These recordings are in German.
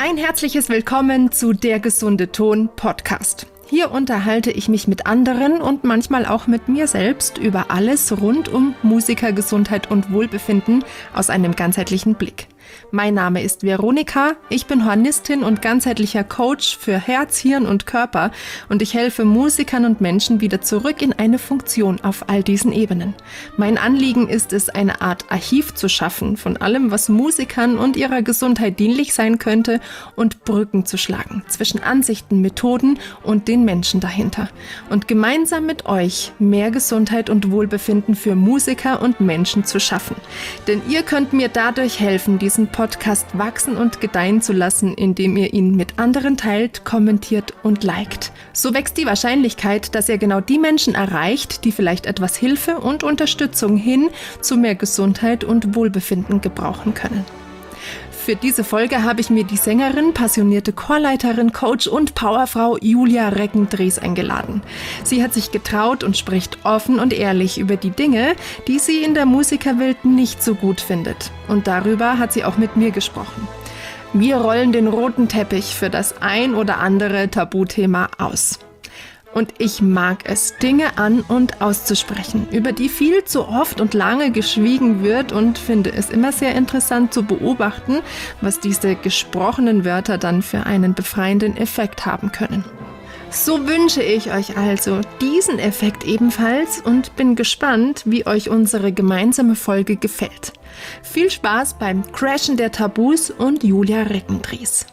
Ein herzliches Willkommen zu Der gesunde Ton Podcast. Hier unterhalte ich mich mit anderen und manchmal auch mit mir selbst über alles rund um Musikergesundheit und Wohlbefinden aus einem ganzheitlichen Blick. Mein Name ist Veronika, ich bin Hornistin und ganzheitlicher Coach für Herz, Hirn und Körper und ich helfe Musikern und Menschen wieder zurück in eine Funktion auf all diesen Ebenen. Mein Anliegen ist es, eine Art Archiv zu schaffen von allem, was Musikern und ihrer Gesundheit dienlich sein könnte und Brücken zu schlagen zwischen Ansichten, Methoden und den Menschen dahinter. Und gemeinsam mit euch mehr Gesundheit und Wohlbefinden für Musiker und Menschen zu schaffen. Denn ihr könnt mir dadurch helfen, diesen Podcast wachsen und gedeihen zu lassen, indem ihr ihn mit anderen teilt, kommentiert und liked. So wächst die Wahrscheinlichkeit, dass ihr genau die Menschen erreicht, die vielleicht etwas Hilfe und Unterstützung hin zu mehr Gesundheit und Wohlbefinden gebrauchen können. Für diese Folge habe ich mir die Sängerin, passionierte Chorleiterin, Coach und Powerfrau Julia Reckendries eingeladen. Sie hat sich getraut und spricht offen und ehrlich über die Dinge, die sie in der Musikerwelt nicht so gut findet. Und darüber hat sie auch mit mir gesprochen. Wir rollen den roten Teppich für das ein oder andere Tabuthema aus. Und ich mag es, Dinge an- und auszusprechen, über die viel zu oft und lange geschwiegen wird und finde es immer sehr interessant zu beobachten, was diese gesprochenen Wörter dann für einen befreienden Effekt haben können. So wünsche ich euch also diesen Effekt ebenfalls und bin gespannt, wie euch unsere gemeinsame Folge gefällt. Viel Spaß beim Crashen der Tabus und Julia Reckendries.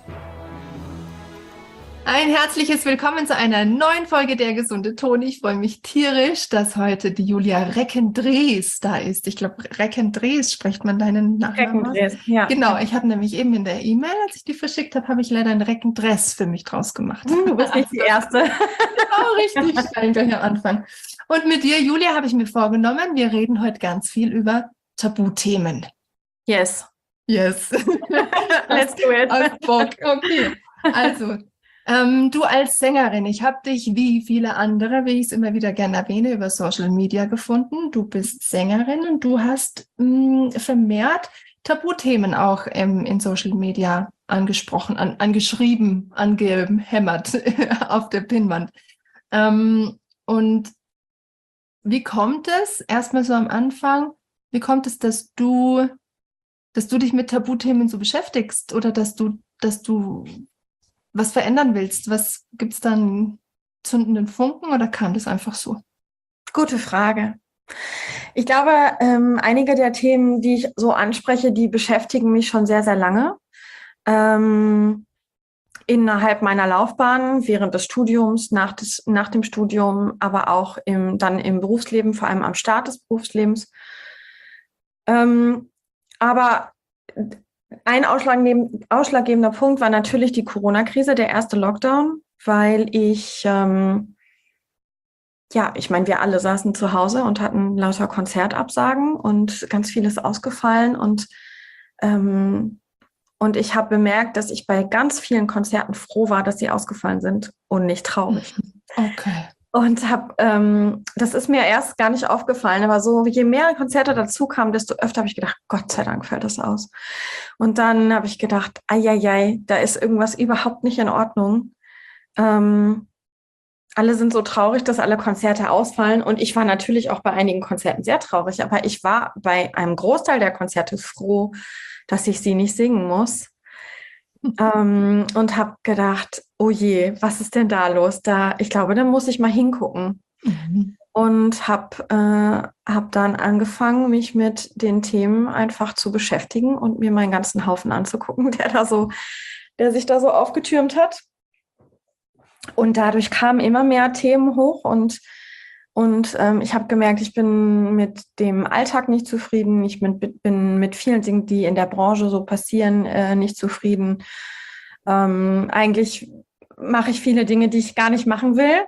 Ein herzliches Willkommen zu einer neuen Folge Der gesunde Ton. Ich freue mich tierisch, dass heute die Julia Reckendries da ist. Ich glaube, Reckendries spricht man deinen Nachnamen aus. Reckendries, ja. Genau, ich habe nämlich eben in der E-Mail, als ich die verschickt habe, habe ich leider ein Reckendress für mich draus gemacht. Du bist nicht die Erste. Genau, richtig, steil gleich am Anfang. Und mit dir, Julia, habe ich mir vorgenommen, wir reden heute ganz viel über Tabuthemen. Yes. Yes. Let's do it. Aus Bock. Okay, also du als Sängerin, ich habe dich wie viele andere, wie ich es immer wieder gerne erwähne, über Social Media gefunden. Du bist Sängerin und du hast vermehrt Tabuthemen auch in Social Media angesprochen, angeschrieben, angehämmert auf der Pinnwand. Und wie kommt es, erstmal so am Anfang, wie kommt es, dass du dich mit Tabuthemen so beschäftigst oder dass du was verändern willst? Was gibt's dann zündenden Funken oder kam das einfach so? Gute Frage. Ich glaube, einige der Themen, die ich so anspreche, die beschäftigen mich schon sehr, sehr lange. Innerhalb meiner Laufbahn, während des Studiums, nach dem Studium, aber auch dann im Berufsleben, vor allem am Start des Berufslebens. Aber ein ausschlaggebender Punkt war natürlich die Corona-Krise, der erste Lockdown, weil ich meine, wir alle saßen zu Hause und hatten lauter Konzertabsagen und ganz vieles ausgefallen und ich habe bemerkt, dass ich bei ganz vielen Konzerten froh war, dass sie ausgefallen sind und nicht traurig. Okay. Und das ist mir erst gar nicht aufgefallen, aber so, je mehr Konzerte dazu kamen, desto öfter habe ich gedacht, Gott sei Dank fällt das aus. Und dann habe ich gedacht, da ist irgendwas überhaupt nicht in Ordnung. Alle sind so traurig, dass alle Konzerte ausfallen. Und ich war natürlich auch bei einigen Konzerten sehr traurig, aber ich war bei einem Großteil der Konzerte froh, dass ich sie nicht singen muss. Und habe gedacht, oh je, was ist denn da los? Ich glaube, da muss ich mal hingucken. Mhm. Und habe dann angefangen, mich mit den Themen einfach zu beschäftigen und mir meinen ganzen Haufen anzugucken, der sich da so aufgetürmt hat. Und dadurch kamen immer mehr Themen hoch und ich habe gemerkt, ich bin mit dem Alltag nicht zufrieden. Ich bin mit vielen Dingen, die in der Branche so passieren, nicht zufrieden. Eigentlich mache ich viele Dinge, die ich gar nicht machen will,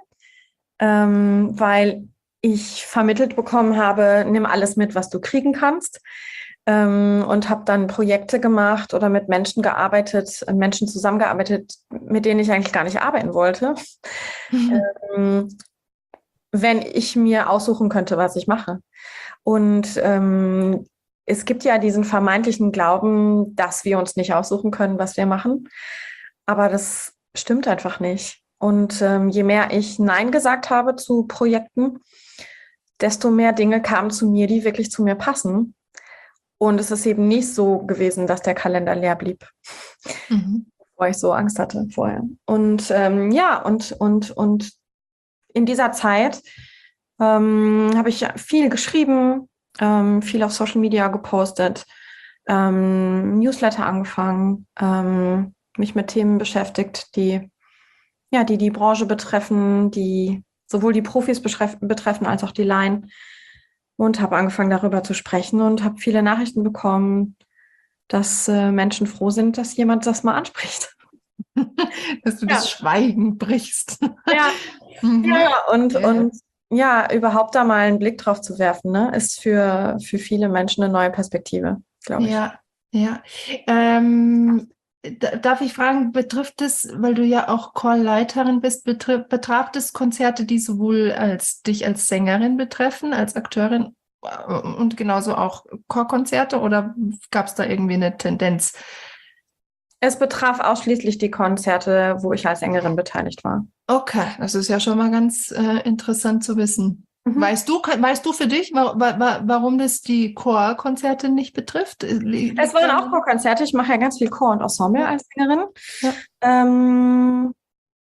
weil ich vermittelt bekommen habe, nimm alles mit, was du kriegen kannst. Und habe dann Projekte gemacht oder mit Menschen zusammengearbeitet, mit denen ich eigentlich gar nicht arbeiten wollte. Wenn ich mir aussuchen könnte, was ich mache. Und es gibt ja diesen vermeintlichen Glauben, dass wir uns nicht aussuchen können, was wir machen. Aber das stimmt einfach nicht. Und je mehr ich Nein gesagt habe zu Projekten, desto mehr Dinge kamen zu mir, die wirklich zu mir passen. Und es ist eben nicht so gewesen, dass der Kalender leer blieb, Mhm. weil ich so Angst hatte vorher. Und und in dieser Zeit habe ich viel geschrieben, viel auf Social Media gepostet, Newsletter angefangen, mich mit Themen beschäftigt, die Branche betreffen, die sowohl die Profis betreffen als auch die Laien. Und habe angefangen, darüber zu sprechen und habe viele Nachrichten bekommen, dass Menschen froh sind, dass jemand das mal anspricht. Dass du das Ja, Schweigen brichst. ja, Mhm. ja, Ja. und ja, überhaupt da mal einen Blick drauf zu werfen, ne, ist für viele Menschen eine neue Perspektive, glaube ich. Ja, ja. Darf ich fragen, betrifft es, weil du ja auch Chorleiterin bist, betraf es Konzerte, die sowohl dich als Sängerin betreffen, als Akteurin und genauso auch Chorkonzerte oder gab es da irgendwie eine Tendenz? Es betraf ausschließlich die Konzerte, wo ich als Sängerin beteiligt war. Okay, das ist ja schon mal ganz interessant zu wissen. Mhm. Weißt du für dich, warum das die Chorkonzerte nicht betrifft? Es Liegt waren da auch Chorkonzerte. Ich mache ja ganz viel Chor und Ensemble ja, als Sängerin. ja. Ähm,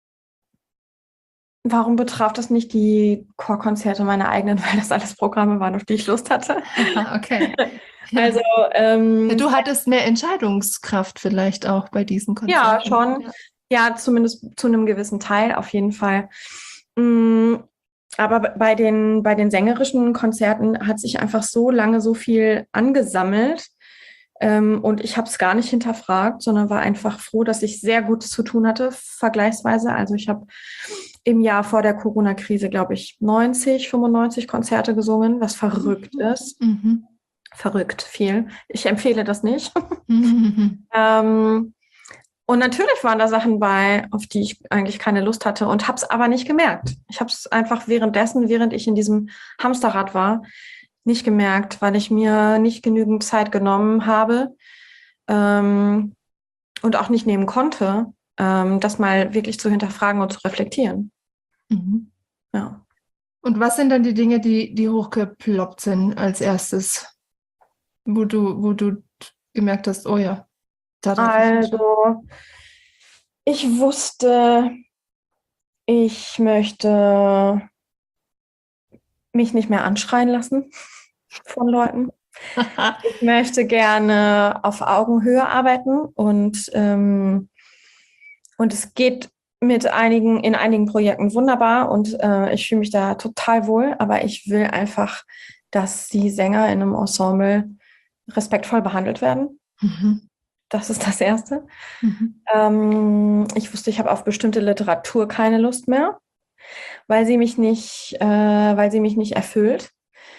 Warum betraf das nicht die Chorkonzerte meiner eigenen, weil das alles Programme waren, auf die ich Lust hatte? Okay. Ja. Also Ja, ähm, du hattest mehr Entscheidungskraft vielleicht auch bei diesen ja, Konzerten. schon. Ja. Ja, zumindest zu einem gewissen Teil auf jeden Fall. Mm, Aber bei den sängerischen Konzerten hat sich einfach so lange so viel angesammelt. Und ich habe es gar nicht hinterfragt, sondern war einfach froh, dass ich sehr gut zu tun hatte, vergleichsweise. Also ich habe im Jahr vor der Corona-Krise, glaube ich, 95 Konzerte gesungen, was verrückt Mhm. ist. Mhm. Verrückt viel. Ich empfehle das nicht. Mhm. Ähm, und natürlich waren da Sachen bei, auf die ich eigentlich keine Lust hatte und habe es aber nicht gemerkt. Ich habe es einfach währenddessen, während ich in diesem Hamsterrad war, nicht gemerkt, weil ich mir nicht genügend Zeit genommen habe ähm, und auch nicht nehmen konnte, das mal wirklich zu hinterfragen und zu reflektieren. Mhm. Ja. Und was sind dann die Dinge, die hochgeploppt sind als erstes, wo du gemerkt hast, oh ja, da darf ich hinschauen. Also, ich wusste, ich möchte mich nicht mehr anschreien lassen von Leuten. Ich möchte gerne auf Augenhöhe arbeiten und es geht in einigen Projekten wunderbar und ich fühle mich da total wohl, aber ich will einfach, dass die Sänger in einem Ensemble respektvoll behandelt werden. Mhm. Das ist das Erste. Mhm. Ich wusste, ich habe auf bestimmte Literatur keine Lust mehr, weil sie mich nicht erfüllt.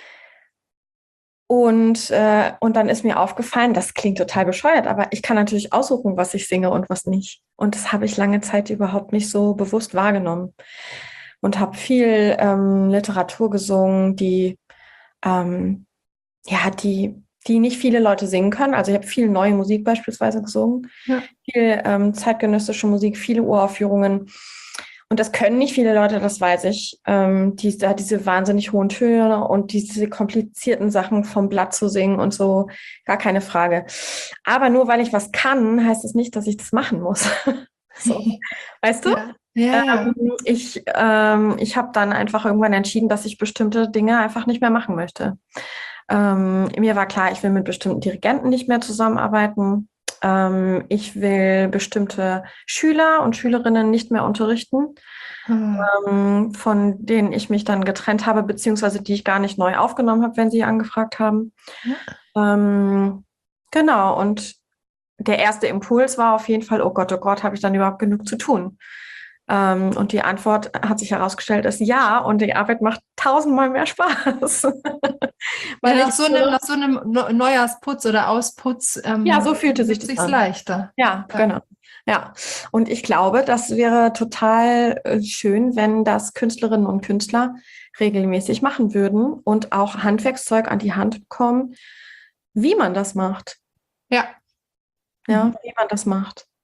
Und dann ist mir aufgefallen, das klingt total bescheuert, aber ich kann natürlich aussuchen, was ich singe und was nicht. Und das habe ich lange Zeit überhaupt nicht so bewusst wahrgenommen. Und habe viel Literatur gesungen, ähm, die nicht viele Leute singen können. Also ich habe viel neue Musik beispielsweise gesungen, Ja. viel zeitgenössische Musik, viele Uraufführungen. Und das können nicht viele Leute, das weiß ich. Diese wahnsinnig hohen Töne und diese komplizierten Sachen vom Blatt zu singen und so, gar keine Frage. Aber nur weil ich was kann, heißt es nicht, dass ich das machen muss. So, weißt du? Ja. Ja, ja. Ich habe dann einfach irgendwann entschieden, dass ich bestimmte Dinge einfach nicht mehr machen möchte. Mir war klar, ich will mit bestimmten Dirigenten nicht mehr zusammenarbeiten. Ich will bestimmte Schüler und Schülerinnen nicht mehr unterrichten, Ah. von denen ich mich dann getrennt habe, beziehungsweise die ich gar nicht neu aufgenommen habe, wenn sie angefragt haben. Ja. Ähm, genau, und der erste Impuls war auf jeden Fall, oh Gott, habe ich dann überhaupt genug zu tun? Und die Antwort hat sich herausgestellt, ist ja, und die Arbeit macht tausendmal mehr Spaß. Ja, Weil ich, nach so einem Neujahrsputz oder Ausputz ja, so fühlte sich wird das sich's an. leichter. Ja, Ja. genau. Ja, und ich glaube, das wäre total schön, wenn das Künstlerinnen und Künstler regelmäßig machen würden und auch Handwerkszeug an die Hand bekommen, wie man das macht. Ja. Ja, Mhm. wie man das macht.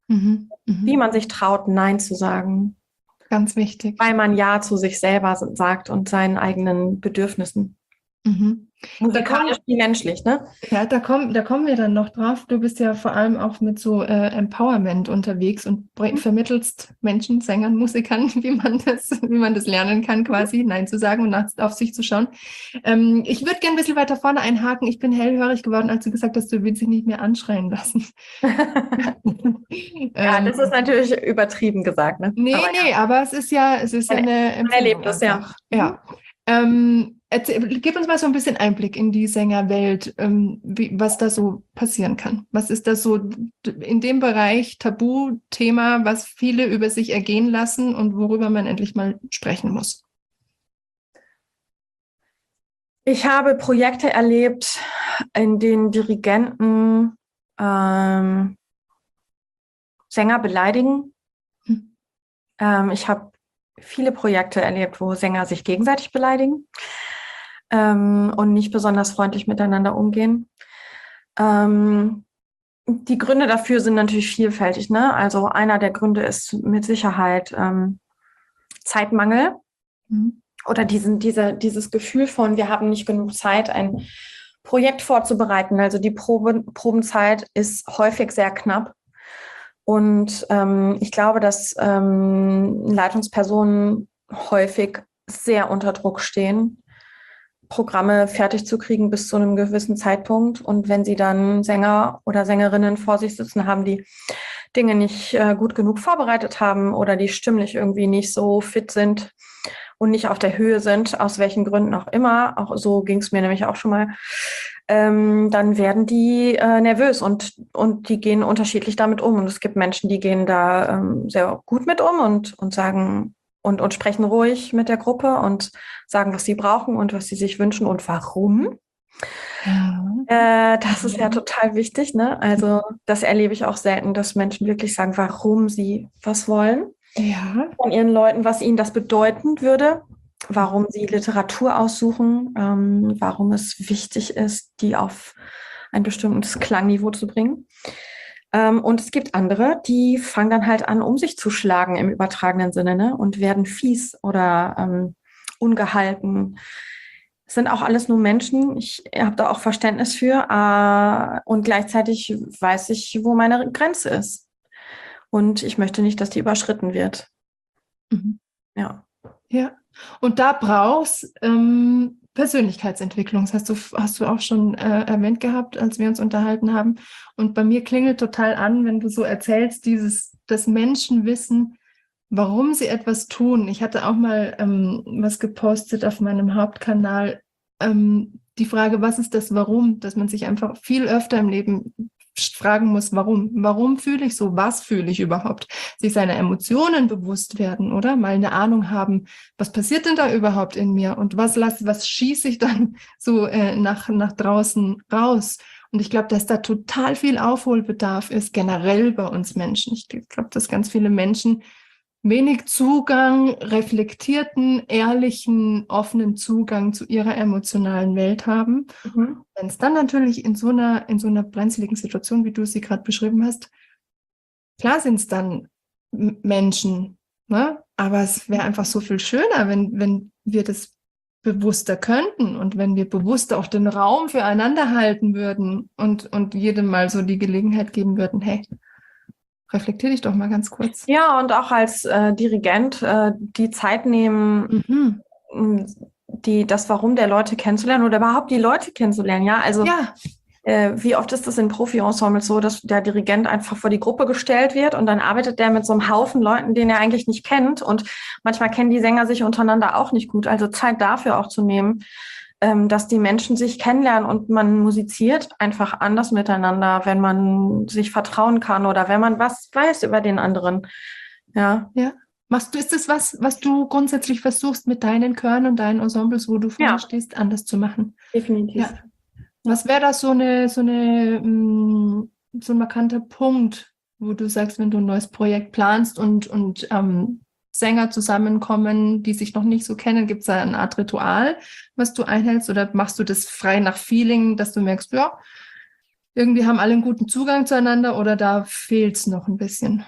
Mhm. Wie Mhm. man sich traut, Nein zu sagen, Ganz wichtig. weil man Ja zu sich selber sagt und seinen eigenen Bedürfnissen. Mhm. Da Musikalisch kommen, wie menschlich, ne? ja, da kommen wir dann noch drauf. Du bist ja vor allem auch mit so Empowerment unterwegs und vermittelst Menschen, Sängern, Musikern, wie man das lernen kann, quasi Nein zu sagen und auf sich zu schauen. Ich würde gerne ein bisschen weiter vorne einhaken. Ich bin hellhörig geworden, als du gesagt hast, du willst dich nicht mehr anschreien lassen. Ja, das ist ähm, natürlich übertrieben gesagt, ne? Nee, Aber nee, aber es ist ja ein, eine ein Empfindung Erlebnis, ja. einfach. Ja. Gib uns mal so ein bisschen Einblick in die Sängerwelt, was da so passieren kann. Was ist das so in dem Bereich Tabuthema, was viele über sich ergehen lassen und worüber man endlich mal sprechen muss? Ich habe Projekte erlebt, in denen Dirigenten Sänger beleidigen. Hm. Ich habe viele Projekte erlebt, wo Sänger sich gegenseitig beleidigen und nicht besonders freundlich miteinander umgehen. Die Gründe dafür sind natürlich vielfältig, ne? Also einer der Gründe ist mit Sicherheit Zeitmangel Mhm. oder dieses Gefühl von, wir haben nicht genug Zeit, ein Projekt vorzubereiten. Also die Probenzeit ist häufig sehr knapp. Und ich glaube, dass Leitungspersonen häufig sehr unter Druck stehen, Programme fertig zu kriegen bis zu einem gewissen Zeitpunkt. Und wenn sie dann Sänger oder Sängerinnen vor sich sitzen haben, die Dinge nicht gut genug vorbereitet haben oder die stimmlich irgendwie nicht so fit sind und nicht auf der Höhe sind, aus welchen Gründen auch immer, auch so ging es mir nämlich auch schon mal, dann werden die nervös und die gehen unterschiedlich damit um. Und es gibt Menschen, die gehen da sehr gut mit um und sagen und sprechen ruhig mit der Gruppe und sagen, was sie brauchen und was sie sich wünschen und warum. Ja. Das ist ja total wichtig, ne? Also das erlebe ich auch selten, dass Menschen wirklich sagen, warum sie was wollen Ja. von ihren Leuten, was ihnen das bedeuten würde, warum sie Literatur aussuchen, warum es wichtig ist, die auf ein bestimmtes Klangniveau zu bringen. Und es gibt andere, die fangen dann halt an, um sich zu schlagen im übertragenen Sinne, ne? Und werden fies oder ungehalten. Es sind auch alles nur Menschen. Ich habe da auch Verständnis für. Und gleichzeitig weiß ich, wo meine Grenze ist. Und ich möchte nicht, dass die überschritten wird. Mhm. Ja. Ja. Und da brauchst Persönlichkeitsentwicklung. Das hast du auch schon erwähnt gehabt, als wir uns unterhalten haben. Und bei mir klingelt total an, wenn du so erzählst, dass Menschen wissen, warum sie etwas tun. Ich hatte auch mal was gepostet auf meinem Hauptkanal. Die Frage, was ist das Warum? Dass man sich einfach viel öfter im Leben fragen muss, warum? Warum fühle ich so? Was fühle ich überhaupt? Sich seiner Emotionen bewusst werden, oder? Mal eine Ahnung haben, was passiert denn da überhaupt in mir? Und was schieße ich dann so nach draußen raus? Und ich glaube, dass da total viel Aufholbedarf ist, generell bei uns Menschen. Ich glaube, dass ganz viele Menschen wenig Zugang, reflektierten, ehrlichen, offenen Zugang zu ihrer emotionalen Welt haben. Mhm. Wenn es dann natürlich in so einer brenzligen Situation, wie du sie gerade beschrieben hast, klar sind es dann Menschen, ne? Aber es wäre einfach so viel schöner, wenn wir das bewusster könnten und wenn wir bewusster auch den Raum füreinander halten würden und jedem mal so die Gelegenheit geben würden, hey, reflektier dich doch mal ganz kurz. Ja, und auch als Dirigent die Zeit nehmen, Mhm. das Warum der Leute kennenzulernen oder überhaupt die Leute kennenzulernen. Ja, also Ja, wie oft ist das in Profi-Ensembles so, dass der Dirigent einfach vor die Gruppe gestellt wird und dann arbeitet der mit so einem Haufen Leuten, den er eigentlich nicht kennt. Und manchmal kennen die Sänger sich untereinander auch nicht gut. Also Zeit dafür auch zu nehmen, dass die Menschen sich kennenlernen und man musiziert einfach anders miteinander, wenn man sich vertrauen kann oder wenn man was weiß über den anderen. Ja. ja. Ist das was du grundsätzlich versuchst mit deinen Chören und deinen Ensembles, wo du vorne Ja, stehst, anders zu machen? definitiv. Ja. Was wäre das so ein markanter Punkt, wo du sagst, wenn du ein neues Projekt planst und Sänger zusammenkommen, die sich noch nicht so kennen, gibt es da eine Art Ritual, was du einhältst, oder machst du das frei nach Feeling, dass du merkst, ja, irgendwie haben alle einen guten Zugang zueinander oder da fehlt es noch ein bisschen?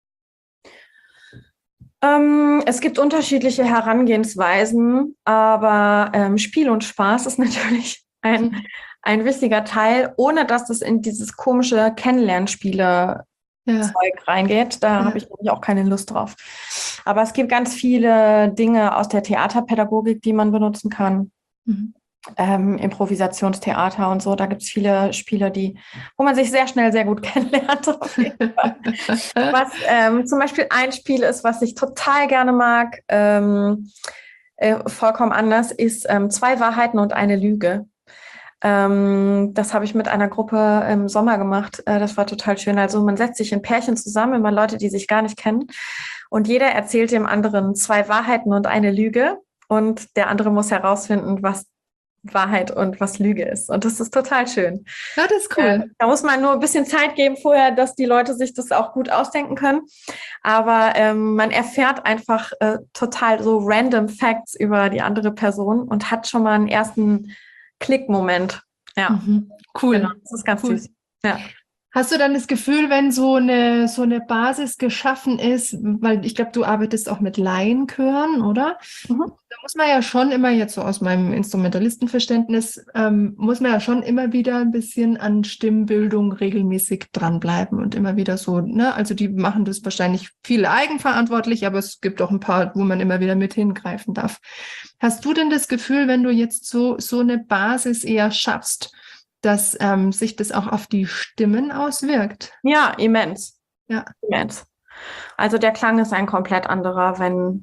Es gibt unterschiedliche Herangehensweisen, aber Spiel und Spaß ist natürlich ein wichtiger Teil, ohne dass es in dieses komische Kennenlernspiele Ja, Zeug reingeht. Da habe ja. ich nämlich auch keine Lust drauf. Aber es gibt ganz viele Dinge aus der Theaterpädagogik, die man benutzen kann. Mhm. Improvisationstheater und so. Da gibt es viele Spiele, wo man sich sehr schnell sehr gut kennenlernt. Auf jeden Fall. Was zum Beispiel ein Spiel ist, was ich total gerne mag, vollkommen anders, ist Zwei Wahrheiten und eine Lüge. Das habe ich mit einer Gruppe im Sommer gemacht. Das war total schön. Also man setzt sich in Pärchen zusammen, immer Leute, die sich gar nicht kennen. Und jeder erzählt dem anderen zwei Wahrheiten und eine Lüge. Und der andere muss herausfinden, was Wahrheit und was Lüge ist. Und das ist total schön. Ja, das ist cool. Da muss man nur ein bisschen Zeit geben vorher, dass die Leute sich das auch gut ausdenken können. Aber man erfährt einfach total so random Facts über die andere Person und hat schon mal einen ersten Klick-Moment. Ja, Cool. genau. Das ist ganz Cool. süß. Ja. Hast du dann das Gefühl, wenn so eine Basis geschaffen ist, weil ich glaube, du arbeitest auch mit Laienchören, oder? Mhm. Da muss man ja schon immer, jetzt so aus meinem Instrumentalistenverständnis, muss man ja schon immer wieder ein bisschen an Stimmbildung regelmäßig dranbleiben und immer wieder so, ne? Also die machen das wahrscheinlich viele eigenverantwortlich, aber es gibt auch ein paar, wo man immer wieder mit hingreifen darf. Hast du denn das Gefühl, wenn du jetzt so eine Basis eher schaffst, dass sich das auch auf die Stimmen auswirkt? Ja, immens. Ja. Immens. Also der Klang ist ein komplett anderer,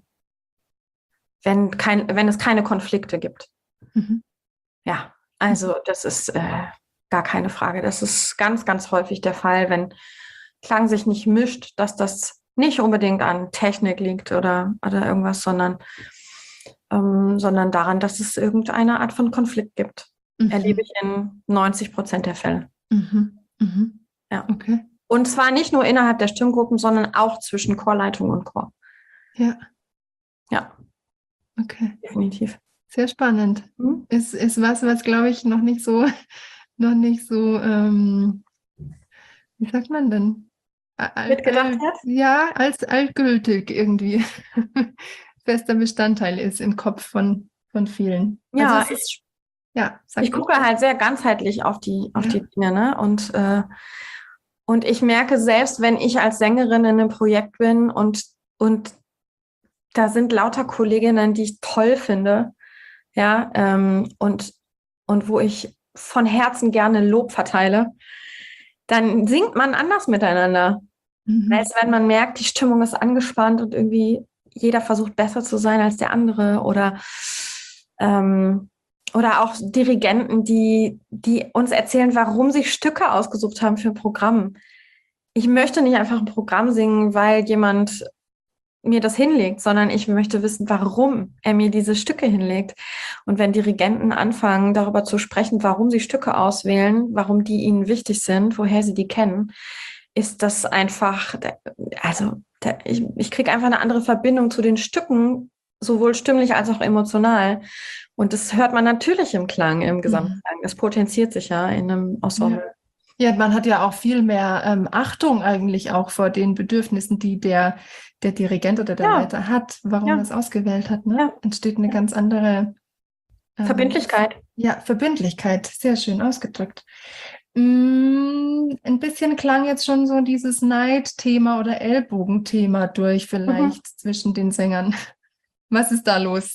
wenn es keine Konflikte gibt. Mhm. Ja, also das ist gar keine Frage. Das ist ganz, ganz häufig der Fall, wenn Klang sich nicht mischt, dass das nicht unbedingt an Technik liegt oder irgendwas, sondern daran, dass es irgendeine Art von Konflikt gibt. Erlebe ich in 90% der Fälle. Mhm. Mhm. Ja. Okay. Und zwar nicht nur innerhalb der Stimmgruppen, sondern auch zwischen Chorleitung und Chor. Ja. Ja. Okay. Definitiv. Sehr spannend. Mhm. Ist was glaube ich, noch nicht so, wie sagt man denn? Mitgedacht wird? Ja, als allgültig irgendwie fester Bestandteil ist im Kopf von vielen. Also Ja, es ist, ja, sag ich gucke halt sehr ganzheitlich auf die Dinge, ne? Und ich merke selbst, wenn ich als Sängerin in einem Projekt bin und da sind lauter Kolleginnen, die ich toll finde, ja, und wo ich von Herzen gerne Lob verteile, dann singt man anders miteinander. Als wenn man merkt, die Stimmung ist angespannt und irgendwie jeder versucht besser zu sein als der andere oder auch Dirigenten, die uns erzählen, warum sie Stücke ausgesucht haben für ein Programm. Ich möchte nicht einfach ein Programm singen, weil jemand mir das hinlegt, sondern ich möchte wissen, warum er mir diese Stücke hinlegt. Und wenn Dirigenten anfangen, darüber zu sprechen, warum sie Stücke auswählen, warum die ihnen wichtig sind, woher sie die kennen, ist das einfach, ich kriege einfach eine andere Verbindung zu den Stücken, sowohl stimmlich als auch emotional. Und das hört man natürlich im Klang, im Gesamtklang. Das potenziert sich ja in einem Ensemble. Ja, man hat ja auch viel mehr Achtung eigentlich auch vor den Bedürfnissen, die der Dirigent oder der Leiter hat, warum er es ausgewählt hat. Ne? Ja. Entsteht eine ganz andere Verbindlichkeit. Ja, Verbindlichkeit. Sehr schön ausgedrückt. Ein bisschen klang jetzt schon so dieses Neidthema oder Ellbogenthema durch, vielleicht zwischen den Sängern. Was ist da los?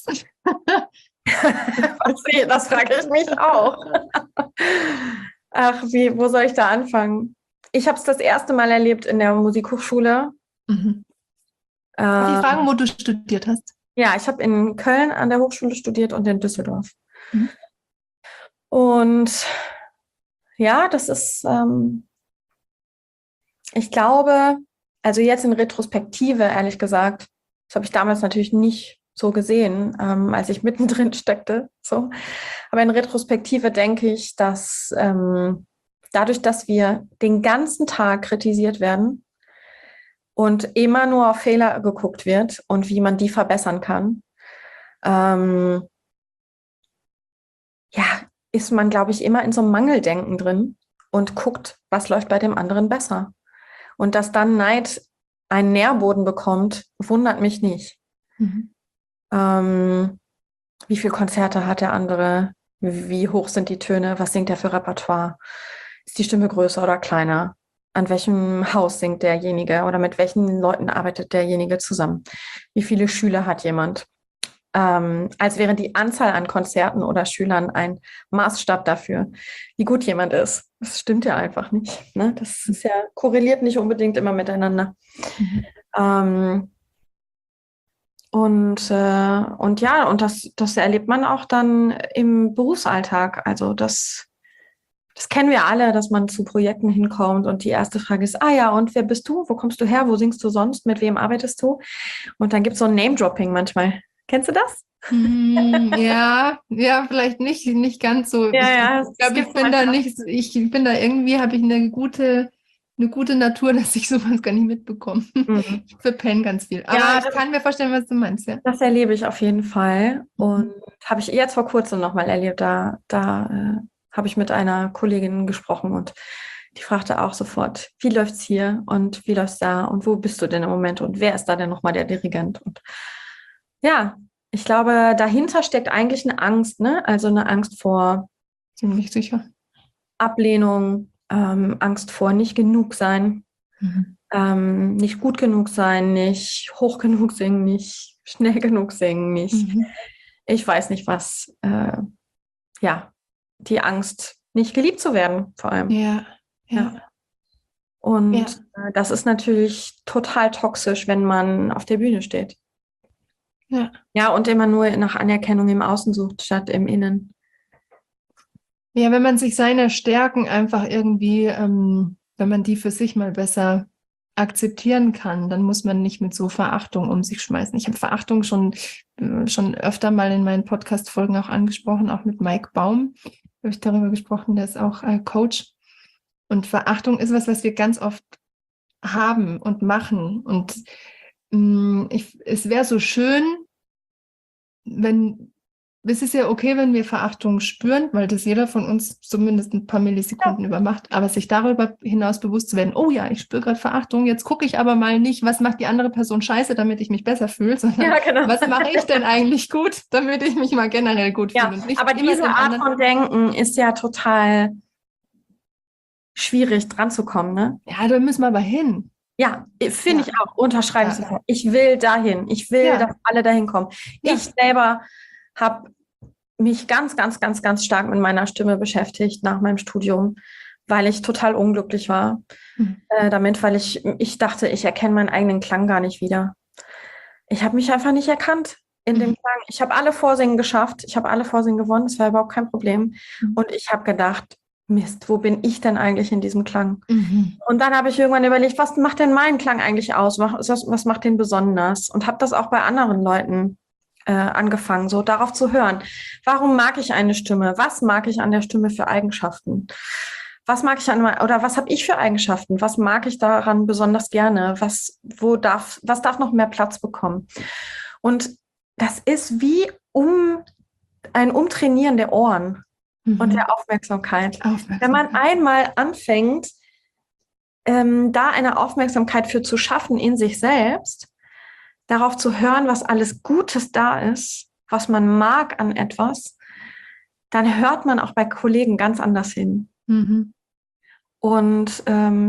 Das frage ich mich auch. Ach, wo soll ich da anfangen? Ich habe es das erste Mal erlebt in der Musikhochschule. Darf ich fragen, wo du studiert hast? Ja, ich habe in Köln an der Hochschule studiert und in Düsseldorf. Und ja, das ist, ich glaube, also jetzt in Retrospektive, ehrlich gesagt, das habe ich damals natürlich nicht so gesehen, als ich mittendrin steckte. So. Aber in Retrospektive denke ich, dass dadurch, dass wir den ganzen Tag kritisiert werden und immer nur auf Fehler geguckt wird und wie man die verbessern kann, ist man, glaube ich, immer in so einem Mangeldenken drin und guckt, was läuft bei dem anderen besser. Und dass dann Neid einen Nährboden bekommt, wundert mich nicht. Mhm. Wie viele Konzerte hat der andere? Wie hoch sind die Töne? Was singt er für Repertoire? Ist die Stimme größer oder kleiner? An welchem Haus singt derjenige oder mit welchen Leuten arbeitet derjenige zusammen? Wie viele Schüler hat jemand? Als wäre die Anzahl an Konzerten oder Schülern ein Maßstab dafür, wie gut jemand ist. Das stimmt ja einfach nicht. Ne? Das ist ja korreliert nicht unbedingt immer miteinander. Mhm. Und das erlebt man auch dann im Berufsalltag. Also das kennen wir alle, dass man zu Projekten hinkommt und die erste Frage ist, ah ja, und wer bist du? Wo kommst du her? Wo singst du sonst? Mit wem arbeitest du? Und dann gibt es so ein Name-Dropping manchmal. Kennst du das? Ja, vielleicht nicht ganz so. Ja, Ich glaube, gibt ich bin da irgendwie, habe ich eine gute Natur, dass ich sowas gar nicht mitbekomme. Mhm. Ich verpenne ganz viel. Aber Ja, ich kann mir vorstellen, was du meinst, ja. das erlebe ich auf jeden Fall. Und Mhm. habe ich jetzt vor kurzem nochmal erlebt. Da habe ich mit einer Kollegin gesprochen und die fragte auch sofort, wie läuft's hier und wie läuft's da und wo bist du denn im Moment und wer ist da denn nochmal der Dirigent? Und ja, ich glaube, dahinter steckt eigentlich eine Angst, ne? Also eine Angst vor Ziemlich sicher. Ablehnung, Angst vor nicht genug sein, Mhm. nicht gut genug sein, nicht hoch genug singen, nicht schnell genug singen, nicht, Mhm. ich weiß nicht was, ja, die Angst, nicht geliebt zu werden, vor allem. Ja, Ja. ja, ja. Und das ist natürlich total toxisch, wenn man auf der Bühne steht. Ja. Ja, und immer nur nach Anerkennung im Außen sucht, statt im Innen. Ja, wenn man sich seine Stärken einfach irgendwie, wenn man die für sich mal besser akzeptieren kann, dann muss man nicht mit so Verachtung um sich schmeißen. Ich habe Verachtung schon öfter mal in meinen Podcast-Folgen auch angesprochen, auch mit Mike Baum habe ich darüber gesprochen, der ist auch Coach. Und Verachtung ist was wir ganz oft haben und machen. Und es wäre so schön, wenn es ist ja okay, wenn wir Verachtung spüren, weil das jeder von uns zumindest ein paar Millisekunden übermacht, aber sich darüber hinaus bewusst zu werden, oh ja, ich spüre gerade Verachtung, jetzt gucke ich aber mal nicht, was macht die andere Person scheiße, damit ich mich besser fühle, sondern Ja, genau. was mache ich denn eigentlich gut, damit ich mich mal generell gut fühle. Ja, Und nicht aber immer diese den Art anderen. von Denken ist ja total schwierig dran zu kommen, ne? Ja, da müssen wir aber hin. Ja, finde Ja, ich auch. Unterschreibe ich ja, sofort. Ich will dahin. Ich will, dass ja, alle dahin kommen. ja. Ich selber habe mich ganz, ganz, ganz, ganz stark mit meiner Stimme beschäftigt nach meinem Studium, weil ich total unglücklich war Hm. damit, weil ich dachte, ich erkenne meinen eigenen Klang gar nicht wieder. Ich habe mich einfach nicht erkannt in dem Mhm. Klang. Ich habe alle Vorsingen geschafft. Ich habe alle Vorsingen gewonnen. Das war überhaupt kein Problem. Mhm. Und ich habe gedacht, Mist, wo bin ich denn eigentlich in diesem Klang? Mhm. Und dann habe ich irgendwann überlegt, was macht denn meinen Klang eigentlich aus? Was macht den besonders? Und habe das auch bei anderen Leuten angefangen, so darauf zu hören. Warum mag ich eine Stimme? Was mag ich an der Stimme für Eigenschaften? Was mag ich oder was habe ich für Eigenschaften? Was mag ich daran besonders gerne? Was darf noch mehr Platz bekommen? Und das ist wie ein Umtrainieren der Ohren und der Aufmerksamkeit. Wenn man einmal anfängt, da eine Aufmerksamkeit für zu schaffen in sich selbst, darauf zu hören, was alles Gutes da ist, was man mag an etwas, dann hört man auch bei Kollegen ganz anders hin. Mhm. Und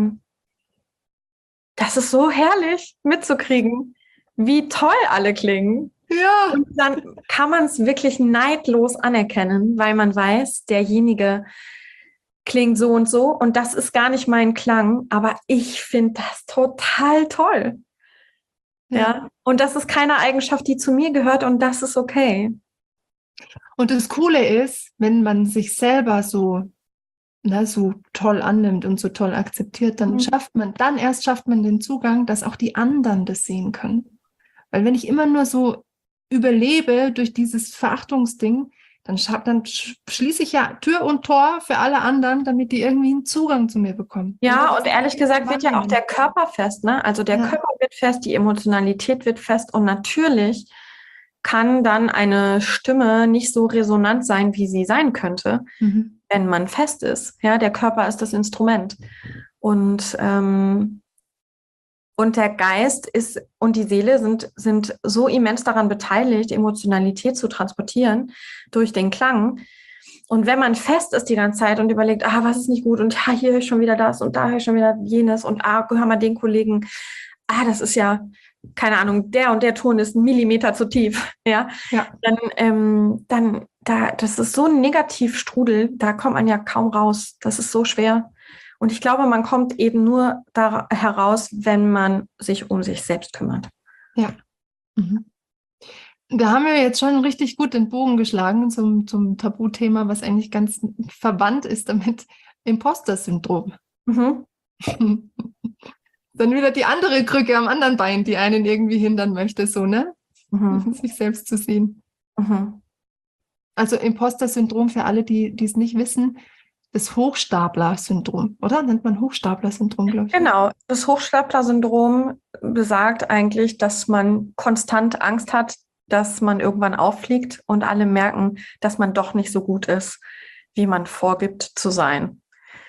das ist so herrlich mitzukriegen, wie toll alle klingen. Ja. Und dann kann man es wirklich neidlos anerkennen, weil man weiß, derjenige klingt so und so und das ist gar nicht mein Klang, aber ich finde das total toll. Ja. Und das ist keine Eigenschaft, die zu mir gehört und das ist okay. Und das Coole ist, wenn man sich selber so toll annimmt und so toll akzeptiert, dann schafft man den Zugang, dass auch die anderen das sehen können. Weil wenn ich immer nur so überlebe durch dieses Verachtungsding, dann schließe ich ja Tür und Tor für alle anderen, damit die irgendwie einen Zugang zu mir bekommen. Ja, und ehrlich gesagt wird ja auch der Körper fest, ne? Also der Körper wird fest, die Emotionalität wird fest und natürlich kann dann eine Stimme nicht so resonant sein, wie sie sein könnte, wenn man fest ist. Ja, der Körper ist das Instrument. Und der Geist und die Seele sind so immens daran beteiligt, Emotionalität zu transportieren durch den Klang. Und wenn man fest ist die ganze Zeit und überlegt, was ist nicht gut und hier höre ich schon wieder das und da höre ich schon wieder jenes und hör mal den Kollegen, das ist ja, keine Ahnung, der und der Ton ist 1 Millimeter zu tief, ja. Das ist so ein Negativstrudel, da kommt man ja kaum raus. Das ist so schwer. Und ich glaube, man kommt eben nur da heraus, wenn man sich um sich selbst kümmert. Ja. Da haben wir jetzt schon richtig gut den Bogen geschlagen zum Tabuthema, was eigentlich ganz verwandt ist damit, Imposter-Syndrom. Dann wieder die andere Krücke am anderen Bein, die einen irgendwie hindern möchte, so, ne? Sich selbst zu sehen. Also Imposter-Syndrom für alle, die es nicht wissen, das Hochstapler-Syndrom, oder? Nennt man Hochstapler-Syndrom, glaube ich. Genau, das Hochstapler-Syndrom besagt eigentlich, dass man konstant Angst hat, dass man irgendwann auffliegt und alle merken, dass man doch nicht so gut ist, wie man vorgibt zu sein.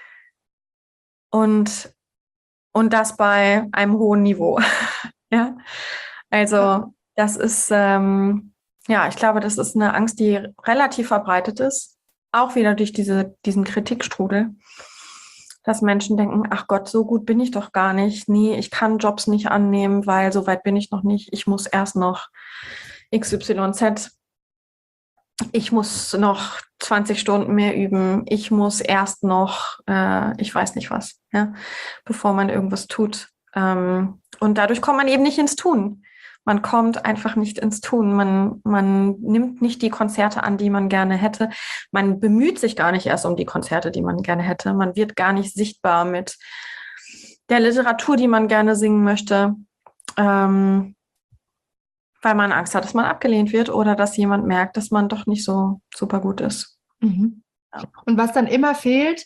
Und das bei einem hohen Niveau. Ja, also das ist, ich glaube, das ist eine Angst, die relativ verbreitet ist. Auch wieder durch diesen Kritikstrudel, dass Menschen denken, ach Gott, so gut bin ich doch gar nicht. Nee, ich kann Jobs nicht annehmen, weil so weit bin ich noch nicht. Ich muss erst noch XYZ. Ich muss noch 20 Stunden mehr üben. Ich muss erst noch, ich weiß nicht was, ja, bevor man irgendwas tut. Und dadurch kommt man eben nicht ins Tun. Man kommt einfach nicht ins Tun. Man nimmt nicht die Konzerte an, die man gerne hätte. Man bemüht sich gar nicht erst um die Konzerte, die man gerne hätte. Man wird gar nicht sichtbar mit der Literatur, die man gerne singen möchte, weil man Angst hat, dass man abgelehnt wird oder dass jemand merkt, dass man doch nicht so super gut ist. Und was dann immer fehlt,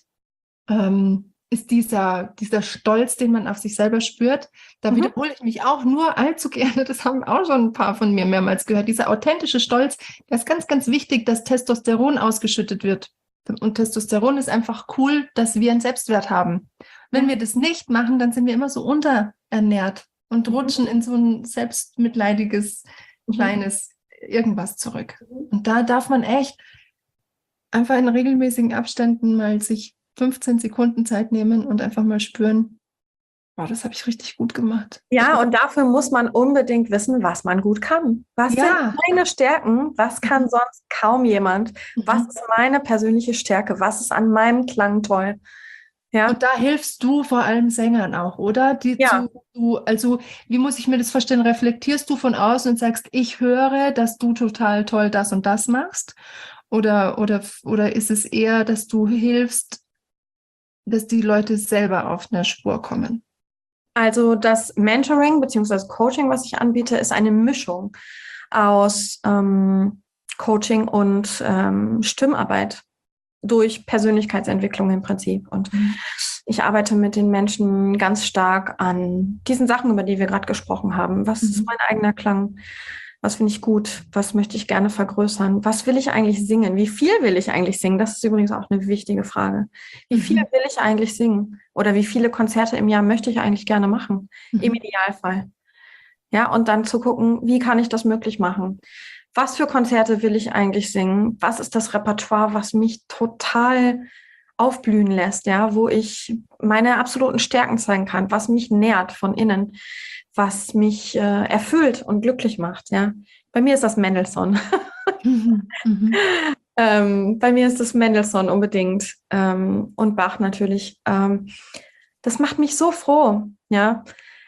ist dieser Stolz, den man auf sich selber spürt. Da wiederhole ich mich auch nur allzu gerne, das haben auch schon ein paar von mir mehrmals gehört, dieser authentische Stolz, der ist ganz, ganz wichtig, dass Testosteron ausgeschüttet wird. Und Testosteron ist einfach cool, dass wir einen Selbstwert haben. Wenn wir das nicht machen, dann sind wir immer so unterernährt und rutschen in so ein selbstmitleidiges, kleines irgendwas zurück. Und da darf man echt einfach in regelmäßigen Abständen mal sich 15 Sekunden Zeit nehmen und einfach mal spüren, wow, das habe ich richtig gut gemacht. Ja, und dafür muss man unbedingt wissen, was man gut kann. Was sind meine Stärken? Was kann sonst kaum jemand? Was ist meine persönliche Stärke? Was ist an meinem Klang toll? Ja. Und da hilfst du vor allem Sängern auch, oder? Also, wie muss ich mir das vorstellen? Reflektierst du von außen und sagst, ich höre, dass du total toll das und das machst? Oder ist es eher, dass du hilfst, dass die Leute selber auf eine Spur kommen? Also das Mentoring bzw. Coaching, was ich anbiete, ist eine Mischung aus Coaching und Stimmarbeit durch Persönlichkeitsentwicklung im Prinzip. Und ich arbeite mit den Menschen ganz stark an diesen Sachen, über die wir gerade gesprochen haben. Was ist mein eigener Klang? Was finde ich gut? Was möchte ich gerne vergrößern? Was will ich eigentlich singen? Wie viel will ich eigentlich singen? Das ist übrigens auch eine wichtige Frage. Wie viel will ich eigentlich singen? Oder wie viele Konzerte im Jahr möchte ich eigentlich gerne machen? Im Idealfall. Ja, und dann zu gucken, wie kann ich das möglich machen? Was für Konzerte will ich eigentlich singen? Was ist das Repertoire, was mich total aufblühen lässt, ja, wo ich meine absoluten Stärken zeigen kann, was mich nährt von innen, was mich erfüllt und glücklich macht, ja. Bei mir ist das Mendelssohn. Bei mir ist das Mendelssohn unbedingt und Bach natürlich. Das macht mich so froh, ja.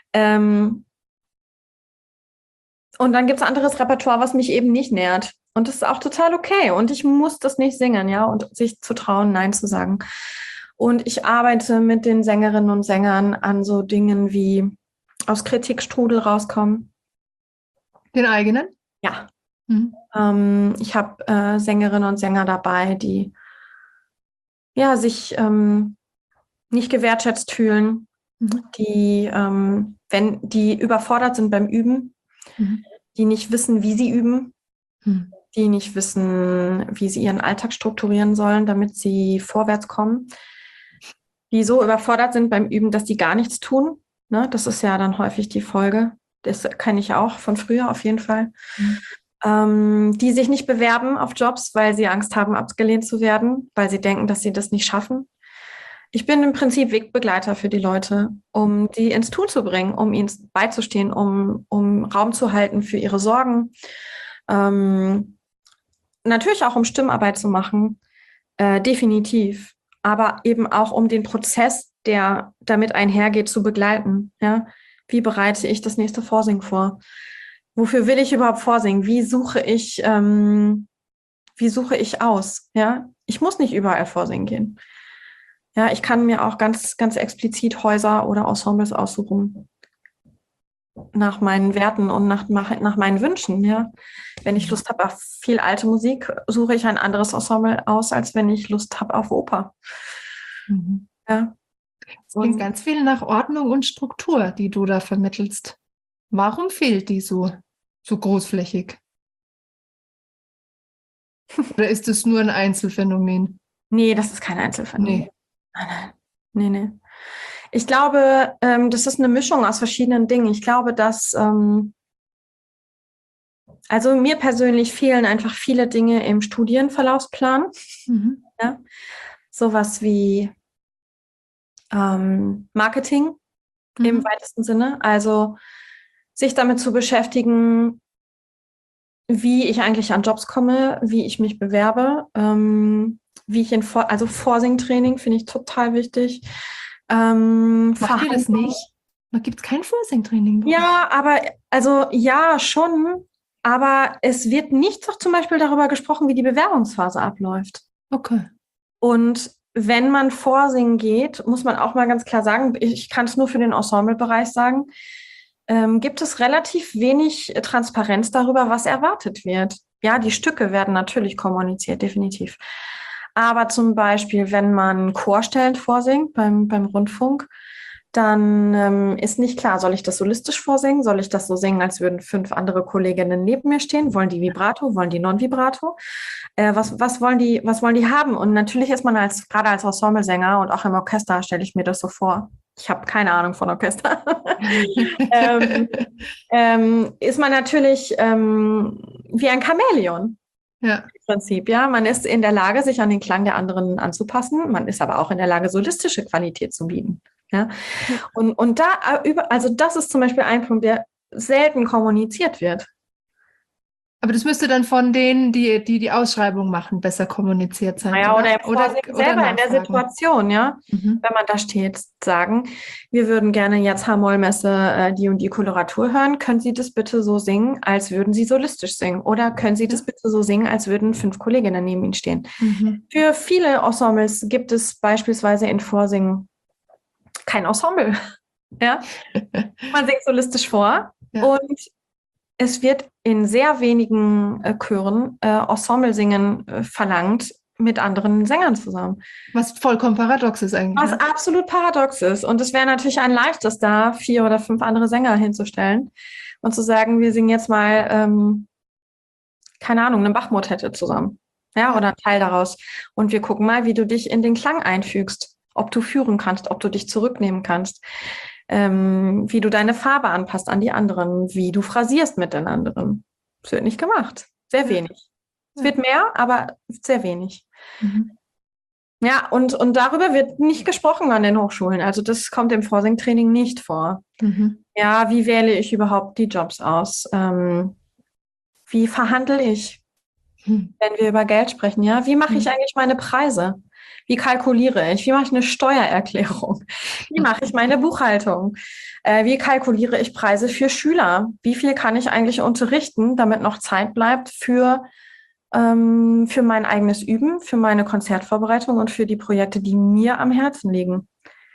Und dann gibt es anderes Repertoire, was mich eben nicht nährt. Und das ist auch total okay. Und ich muss das nicht singen, ja, und sich zu trauen, Nein zu sagen. Und ich arbeite mit den Sängerinnen und Sängern an so Dingen wie aus Kritikstrudel rauskommen. Den eigenen? Ja. Ich habe Sängerinnen und Sänger dabei, die ja sich nicht gewertschätzt fühlen, die, wenn die überfordert sind beim Üben, die nicht wissen, wie sie üben, die nicht wissen, wie sie ihren Alltag strukturieren sollen, damit sie vorwärts kommen, die so überfordert sind beim Üben, dass die gar nichts tun. Ne? Das ist ja dann häufig die Folge. Das kenne ich auch von früher auf jeden Fall. Die sich nicht bewerben auf Jobs, weil sie Angst haben, abgelehnt zu werden, weil sie denken, dass sie das nicht schaffen. Ich bin im Prinzip Wegbegleiter für die Leute, um die ins Tun zu bringen, um ihnen beizustehen, um Raum zu halten für ihre Sorgen. Natürlich auch, um Stimmarbeit zu machen, definitiv. Aber eben auch, um den Prozess, der damit einhergeht, zu begleiten. Ja? Wie bereite ich das nächste Vorsingen vor? Wofür will ich überhaupt vorsingen? Wie suche ich aus? Ja? Ich muss nicht überall vorsingen gehen. Ja, ich kann mir auch ganz, ganz explizit Häuser oder Ensembles aussuchen. Nach meinen Werten und nach meinen Wünschen, ja. Wenn ich Lust habe auf viel alte Musik, suche ich ein anderes Ensemble aus, als wenn ich Lust habe auf Oper. Ja. Es klingt ganz viel nach Ordnung und Struktur, die du da vermittelst. Warum fehlt die so großflächig? Oder ist es nur ein Einzelfenomen? Nee, das ist kein Einzelfenomen. Nee. Nee. Ich glaube, das ist eine Mischung aus verschiedenen Dingen. Ich glaube, dass, also mir persönlich fehlen einfach viele Dinge im Studienverlaufsplan. Ja? Sowas wie Marketing im weitesten Sinne. Also sich damit zu beschäftigen, wie ich eigentlich an Jobs komme, wie ich mich bewerbe, wie ich also Vorsingtraining finde ich total wichtig. Macht ihr das nicht? Da gibt es kein Vorsingtraining. Ja, aber, also ja, schon. Aber es wird nicht doch zum Beispiel darüber gesprochen, wie die Bewerbungsphase abläuft. Okay. Und wenn man vorsingen geht, muss man auch mal ganz klar sagen, ich kann es nur für den Ensemblebereich sagen, gibt es relativ wenig Transparenz darüber, was erwartet wird. Ja, die Stücke werden natürlich kommuniziert, definitiv. Aber zum Beispiel, wenn man Chorstellen vorsingt beim Rundfunk, dann ist nicht klar, soll ich das solistisch vorsingen? Soll ich das so singen, als würden 5 andere Kolleginnen neben mir stehen? Wollen die Vibrato? Wollen die Non-Vibrato? Was wollen die haben? Und natürlich ist man gerade als Ensemblesänger und auch im Orchester stelle ich mir das so vor. Ich habe keine Ahnung von Orchester. Ist man natürlich wie ein Chamäleon. Ja. Im Prinzip, ja. Man ist in der Lage, sich an den Klang der anderen anzupassen. Man ist aber auch in der Lage, solistische Qualität zu bieten. Ja. Und also das ist zum Beispiel ein Punkt, der selten kommuniziert wird. Aber das müsste dann von denen, die Ausschreibung machen, besser kommuniziert sein. Naja, oder selber in der Situation, ja, wenn man da steht, sagen, wir würden gerne jetzt H-Moll-Messe die und die Koloratur hören. Können Sie das bitte so singen, als würden Sie solistisch singen? Oder können Sie das bitte so singen, als würden 5 Kolleginnen neben Ihnen stehen? Für viele Ensembles gibt es beispielsweise in Vorsingen kein Ensemble. Ja? Man singt solistisch vor und es wird in sehr wenigen Chören Ensemble-Singen verlangt mit anderen Sängern zusammen. Was vollkommen paradox ist eigentlich. Was absolut paradox ist. Und es wäre natürlich ein leichtes, da 4 oder 5 andere Sänger hinzustellen und zu sagen, wir singen jetzt mal, keine Ahnung, eine Bach-Motette zusammen. Ja, oder ein Teil daraus. Und wir gucken mal, wie du dich in den Klang einfügst. Ob du führen kannst, ob du dich zurücknehmen kannst. Wie du deine Farbe anpasst an die anderen, wie du phrasierst mit den anderen. Das wird nicht gemacht. Sehr wenig. Es wird mehr, aber sehr wenig. Ja, und darüber wird nicht gesprochen an den Hochschulen. Also das kommt im Vorsingtraining nicht vor. Ja, wie wähle ich überhaupt die Jobs aus? Wie verhandle ich, wenn wir über Geld sprechen? Ja, wie mache ich eigentlich meine Preise? Wie kalkuliere ich? Wie mache ich eine Steuererklärung? Wie mache ich meine Buchhaltung? Wie kalkuliere ich Preise für Schüler? Wie viel kann ich eigentlich unterrichten, damit noch Zeit bleibt für mein eigenes Üben, für meine Konzertvorbereitung und für die Projekte, die mir am Herzen liegen?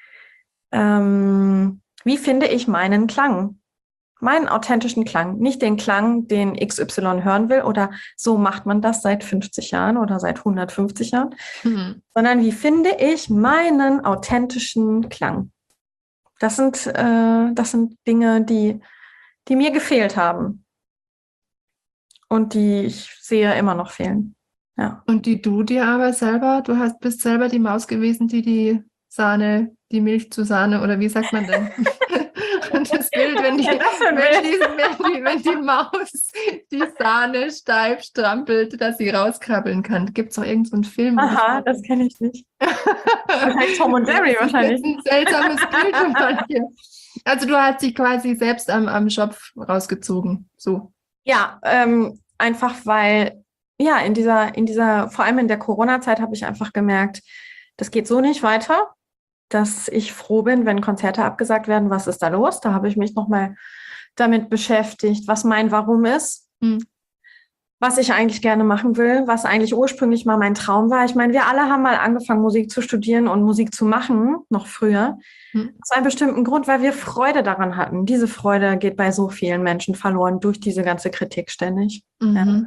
Wie finde ich meinen Klang? Meinen authentischen Klang, nicht den Klang, den XY hören will oder so macht man das seit 50 Jahren oder seit 150 Jahren, sondern wie finde ich meinen authentischen Klang? Das sind Dinge, die mir gefehlt haben. und die ich sehe immer noch fehlen. Ja. Und die du dir aber selber, bist selber die Maus gewesen, die Sahne, die Milch zu Sahne, oder wie sagt man denn? Und das Bild, wenn die Maus die Sahne steif strampelt, dass sie rauskrabbeln kann. Gibt es auch irgendeinen so einen Film? Aha, das kenne ich nicht. Wahrscheinlich Tom und Jerry wahrscheinlich. Das ist ein seltsames Bild von dir. Also du hast dich quasi selbst am Schopf rausgezogen. So. Ja, einfach weil, ja, vor allem in der Corona-Zeit habe ich einfach gemerkt, das geht so nicht weiter, dass ich froh bin, wenn Konzerte abgesagt werden. Was ist da los? Da habe ich mich nochmal damit beschäftigt, was mein Warum ist, was ich eigentlich gerne machen will, was eigentlich ursprünglich mal mein Traum war. Ich meine, wir alle haben mal angefangen, Musik zu studieren und Musik zu machen, noch früher. Aus einem bestimmten Grund, weil wir Freude daran hatten. Diese Freude geht bei so vielen Menschen verloren durch diese ganze Kritik ständig. Ja.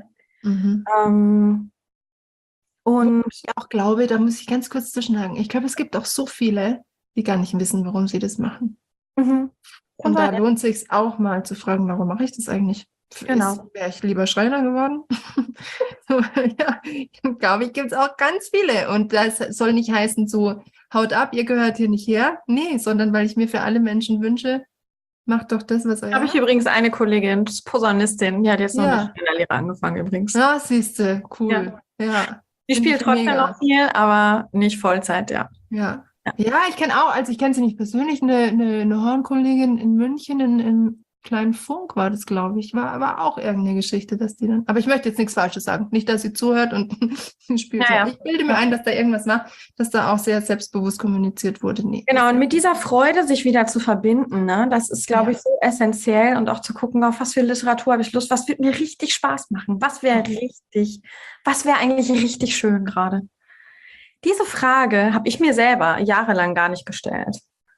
Und ich auch glaube, da muss ich ganz kurz zwischenhaken. Ich glaube, es gibt auch so viele, die gar nicht wissen, warum sie das machen. Und da lohnt es sich auch mal zu fragen, warum mache ich das eigentlich? Genau. Wäre ich lieber Schreiner geworden? Ja, glaube ich, gibt es auch ganz viele. Und das soll nicht heißen, so, haut ab, ihr gehört hier nicht her. Nee, sondern weil ich mir für alle Menschen wünsche, macht doch das, was euer... Habe ich übrigens eine Kollegin, das ist Posaunistin, die hat jetzt noch eine Lehre angefangen übrigens. Ja, siehste, cool. Ja. Die spielt trotzdem noch viel, aber nicht Vollzeit, ja. Ja, ich kenne auch, also ich kenne sie nicht persönlich, eine Hornkollegin in München, in Kleinen Funk war das, glaube ich, war aber auch irgendeine Geschichte, dass die dann, aber ich möchte jetzt nichts Falsches sagen, nicht, dass sie zuhört und spielt. Ja. Ich bilde mir ein, dass da irgendwas war, dass da auch sehr selbstbewusst kommuniziert wurde. Nee. Genau, und mit dieser Freude, sich wieder zu verbinden, ne, das ist, glaube ich, so essentiell, und auch zu gucken, auf was für Literatur habe ich Lust, was wird mir richtig Spaß machen, was wäre eigentlich richtig schön gerade. Diese Frage habe ich mir selber jahrelang gar nicht gestellt.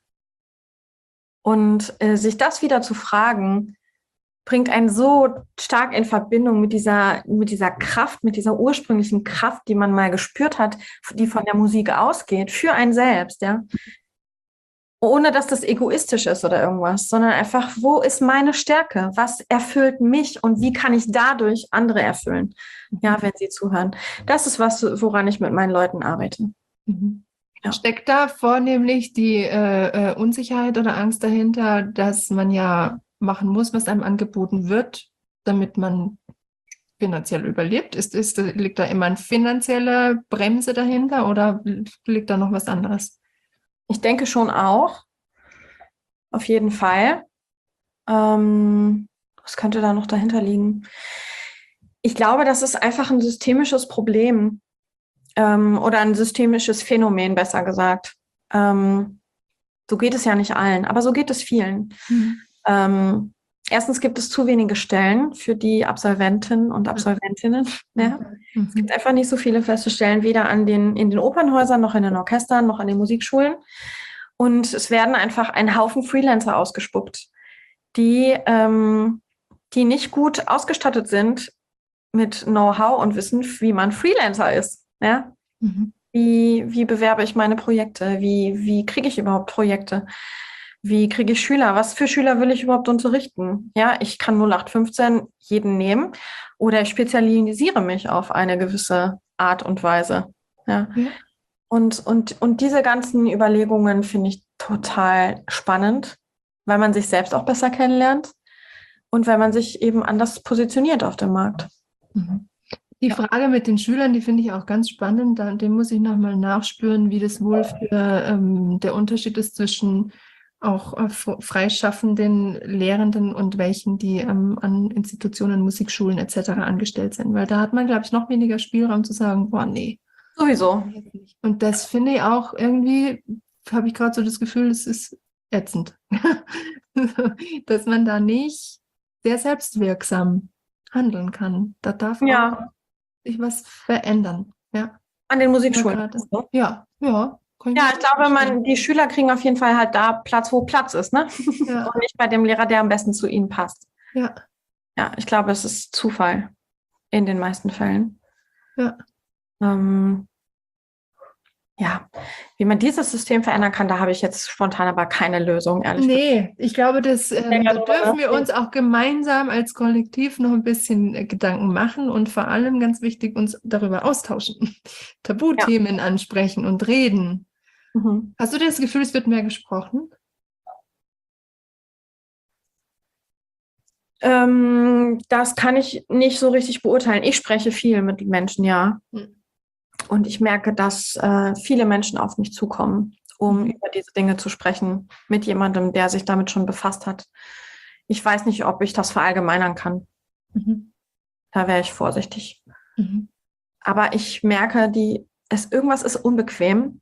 Und sich das wieder zu fragen, bringt einen so stark in Verbindung mit dieser Kraft, mit dieser ursprünglichen Kraft, die man mal gespürt hat, die von der Musik ausgeht, für einen selbst, ja. Ohne dass das egoistisch ist oder irgendwas, sondern einfach, wo ist meine Stärke? Was erfüllt mich und wie kann ich dadurch andere erfüllen? Ja, wenn sie zuhören. Das ist was, woran ich mit meinen Leuten arbeite. Ja. Steckt da vornehmlich die Unsicherheit oder Angst dahinter, dass man ja machen muss, was einem angeboten wird, damit man finanziell überlebt? Liegt da immer eine finanzielle Bremse dahinter oder liegt da noch was anderes? Ich denke schon auch. Auf jeden Fall. Was könnte da noch dahinter liegen? Ich glaube, das ist einfach ein systemisches Problem. Oder ein systemisches Phänomen, besser gesagt. So geht es ja nicht allen, aber so geht es vielen. Erstens gibt es zu wenige Stellen für die Absolventen und Absolventinnen. Ja. Es gibt einfach nicht so viele feste Stellen, weder in den Opernhäusern, noch in den Orchestern, noch an den Musikschulen. Und es werden einfach ein Haufen Freelancer ausgespuckt, die nicht gut ausgestattet sind mit Know-how und Wissen, wie man Freelancer ist. Ja? Wie bewerbe ich meine Projekte? Wie kriege ich überhaupt Projekte? Wie kriege ich Schüler? Was für Schüler will ich überhaupt unterrichten? Ja, ich kann 0815 jeden nehmen oder ich spezialisiere mich auf eine gewisse Art und Weise. Ja. Und diese ganzen Überlegungen finde ich total spannend, weil man sich selbst auch besser kennenlernt und weil man sich eben anders positioniert auf dem Markt. Die Frage mit den Schülern, die finde ich auch ganz spannend. Dem muss ich nochmal nachspüren, wie das wohl für der Unterschied ist zwischen auch freischaffenden Lehrenden und welchen, die an Institutionen, Musikschulen etc. angestellt sind. Weil da hat man, glaube ich, noch weniger Spielraum zu sagen, boah, nee. Sowieso. Und das finde ich auch irgendwie, habe ich gerade so das Gefühl, es ist ätzend. Dass man da nicht sehr selbstwirksam handeln kann. Da darf auch sich was verändern. Ja. An den Musikschulen. Ja. Ja, ich glaube, die Schüler kriegen auf jeden Fall halt da Platz, wo Platz ist, ne? Ja. Und nicht bei dem Lehrer, der am besten zu ihnen passt. Ja. Ja, ich glaube, es ist Zufall in den meisten Fällen. Ja. Ja, wie man dieses System verändern kann, da habe ich jetzt spontan aber keine Lösung, ehrlich gesagt. Nee, ich glaube, da dürfen wir uns nachdenken. auch gemeinsam als Kollektiv noch ein bisschen Gedanken machen und vor allem ganz wichtig, uns darüber austauschen, Ja. Tabuthemen ansprechen und reden. Mhm. Hast du das Gefühl, es wird mehr gesprochen? Das kann ich nicht so richtig beurteilen. Ich spreche viel mit Menschen, ja. Hm. Und ich merke, dass viele Menschen auf mich zukommen, um Mhm. über diese Dinge zu sprechen, mit jemandem, der sich damit schon befasst hat. Ich weiß nicht, ob ich das verallgemeinern kann. Mhm. Da wäre ich vorsichtig. Mhm. Aber ich merke, irgendwas ist unbequem.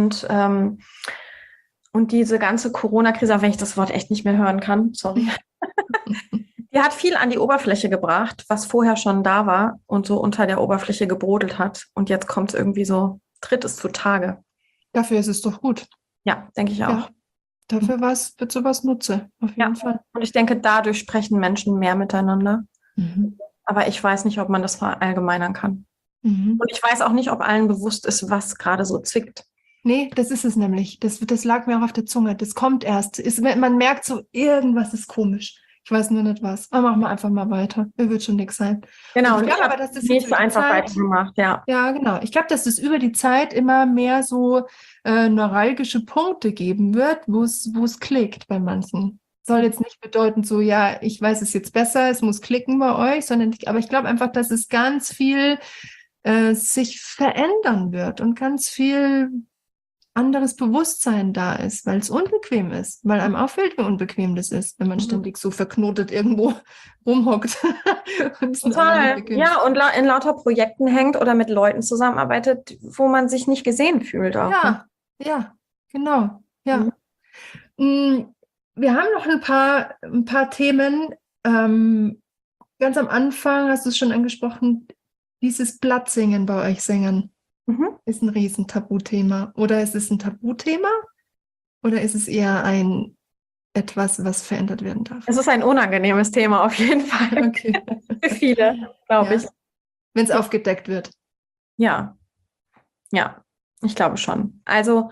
Und diese ganze Corona-Krise, auch wenn ich das Wort echt nicht mehr hören kann, sorry, die hat viel an die Oberfläche gebracht, was vorher schon da war und so unter der Oberfläche gebrodelt hat. Und jetzt kommt es irgendwie so, tritt es zutage. Dafür ist es doch gut. Ja, denke ich auch. Ja, dafür wird sowas nutze, auf Ja, jeden Fall. und ich denke, dadurch sprechen Menschen mehr miteinander. Mhm. Aber ich weiß nicht, ob man das verallgemeinern kann. Mhm. Und ich weiß auch nicht, ob allen bewusst ist, was gerade so zwickt. Nee, das ist es nämlich. Das lag mir auch auf der Zunge. Das kommt erst. Man merkt so, irgendwas ist komisch. Ich weiß nur nicht was. Aber machen wir einfach mal weiter. Mir wird schon nichts sein. Und Genau, ich und ich glaube habe aber, dass das jetzt nicht so über die einfach Zeit, weitergemacht, ja. ja, genau. Ich glaube, dass es über die Zeit immer mehr so neuralgische Punkte geben wird, wo es klickt bei manchen. Soll jetzt nicht bedeuten, so, ja, ich weiß es jetzt besser, es muss klicken bei euch, aber ich glaube einfach, dass es ganz viel sich verändern wird und ganz viel anderes Bewusstsein da ist, weil es unbequem ist, weil einem auffällt, wie unbequem das ist, wenn man Mhm. ständig so verknotet irgendwo rumhockt und es einen anderen nicht Total. bequem. Ja, und in lauter Projekten hängt oder mit Leuten zusammenarbeitet, wo man sich nicht gesehen fühlt auch. Ne? Ja, ja, genau, Mhm. ja. Mm, Wir haben noch ein paar Themen. Ganz am Anfang hast du es schon angesprochen, dieses Blattsingen bei euch Sängern Mhm. ist ein Riesentabuthema. Oder ist es ein Tabuthema? Oder ist es eher etwas, was verändert werden darf? Es ist ein unangenehmes Thema auf jeden Fall. Okay. Für viele, glaube ich. Ja, wenn es aufgedeckt wird. Ja, ja, ich glaube schon. Also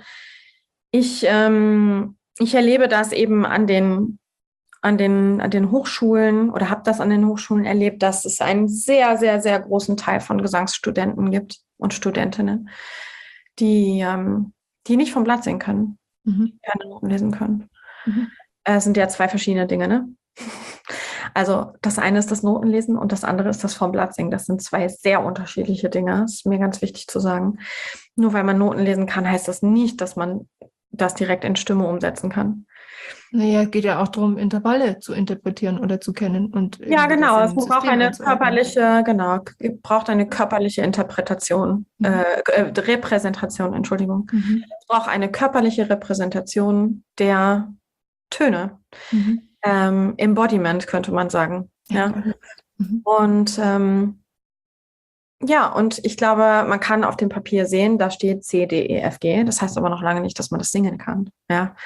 ich erlebe das eben an den Hochschulen oder habe das an den Hochschulen erlebt, dass es einen sehr, sehr, sehr großen Teil von Gesangsstudenten gibt und Studentinnen, die nicht vom Blatt singen können, Mhm. keine Noten lesen können. Mhm. Es sind ja zwei verschiedene Dinge, ne? Also das eine ist das Notenlesen und das andere ist das vom Blatt singen. Das sind zwei sehr unterschiedliche Dinge. Das ist mir ganz wichtig zu sagen. Nur weil man Noten lesen kann, heißt das nicht, dass man das direkt in Stimme umsetzen kann. Naja, es geht ja auch darum, Intervalle zu interpretieren oder zu kennen und Ja, irgendwie das genau. in Es ein braucht System eine einzuordnen. körperliche Interpretation, Mhm. Repräsentation, Entschuldigung. Mhm. Es braucht eine körperliche Repräsentation der Töne. Mhm. Embodiment könnte man sagen. Ja, Ja. mhm. Und ja, und ich glaube, man kann auf dem Papier sehen, da steht C, D, E, F, G. Das heißt aber noch lange nicht, dass man das singen kann. Ja.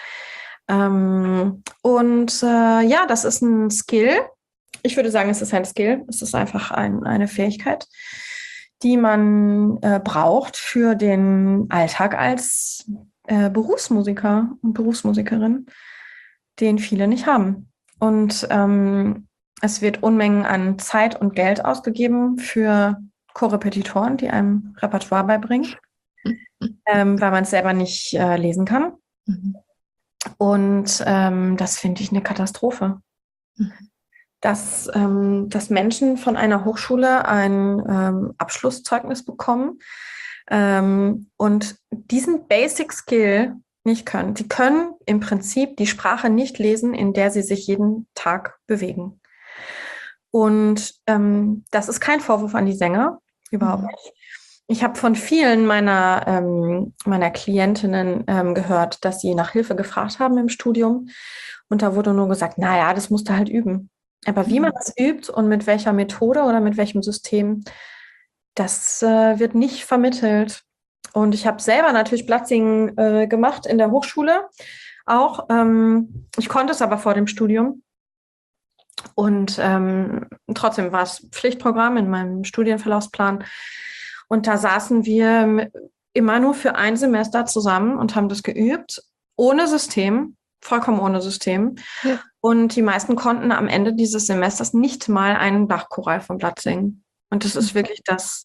Ja, das ist ein Skill. Ich würde sagen, es ist ein Skill. Es ist einfach eine Fähigkeit, die man braucht für den Alltag als Berufsmusiker und Berufsmusikerin, den viele nicht haben. Und es wird Unmengen an Zeit und Geld ausgegeben für Korrepetitoren, die einem Repertoire beibringen, weil man es selber nicht lesen kann. Mhm. Und das finde ich eine Katastrophe. Mhm. Dass Menschen von einer Hochschule ein Abschlusszeugnis bekommen und diesen Basic Skill nicht können. Sie können im Prinzip die Sprache nicht lesen, in der sie sich jeden Tag bewegen. Und das ist kein Vorwurf an die Sänger, überhaupt Mhm. nicht. Ich habe von vielen meiner Klientinnen gehört, dass sie nach Hilfe gefragt haben im Studium. Und da wurde nur gesagt, naja, das musst du halt üben. Aber wie man das übt und mit welcher Methode oder mit welchem System, das wird nicht vermittelt. Und ich habe selber natürlich Blattsingen gemacht in der Hochschule auch. Ich konnte es aber vor dem Studium. Und trotzdem war es Pflichtprogramm in meinem Studienverlaufsplan. Und da saßen wir immer nur für ein Semester zusammen und haben das geübt, ohne System, vollkommen ohne System. Ja. Und die meisten konnten am Ende dieses Semesters nicht mal einen Bachchoral vom Blatt singen. Und das ist wirklich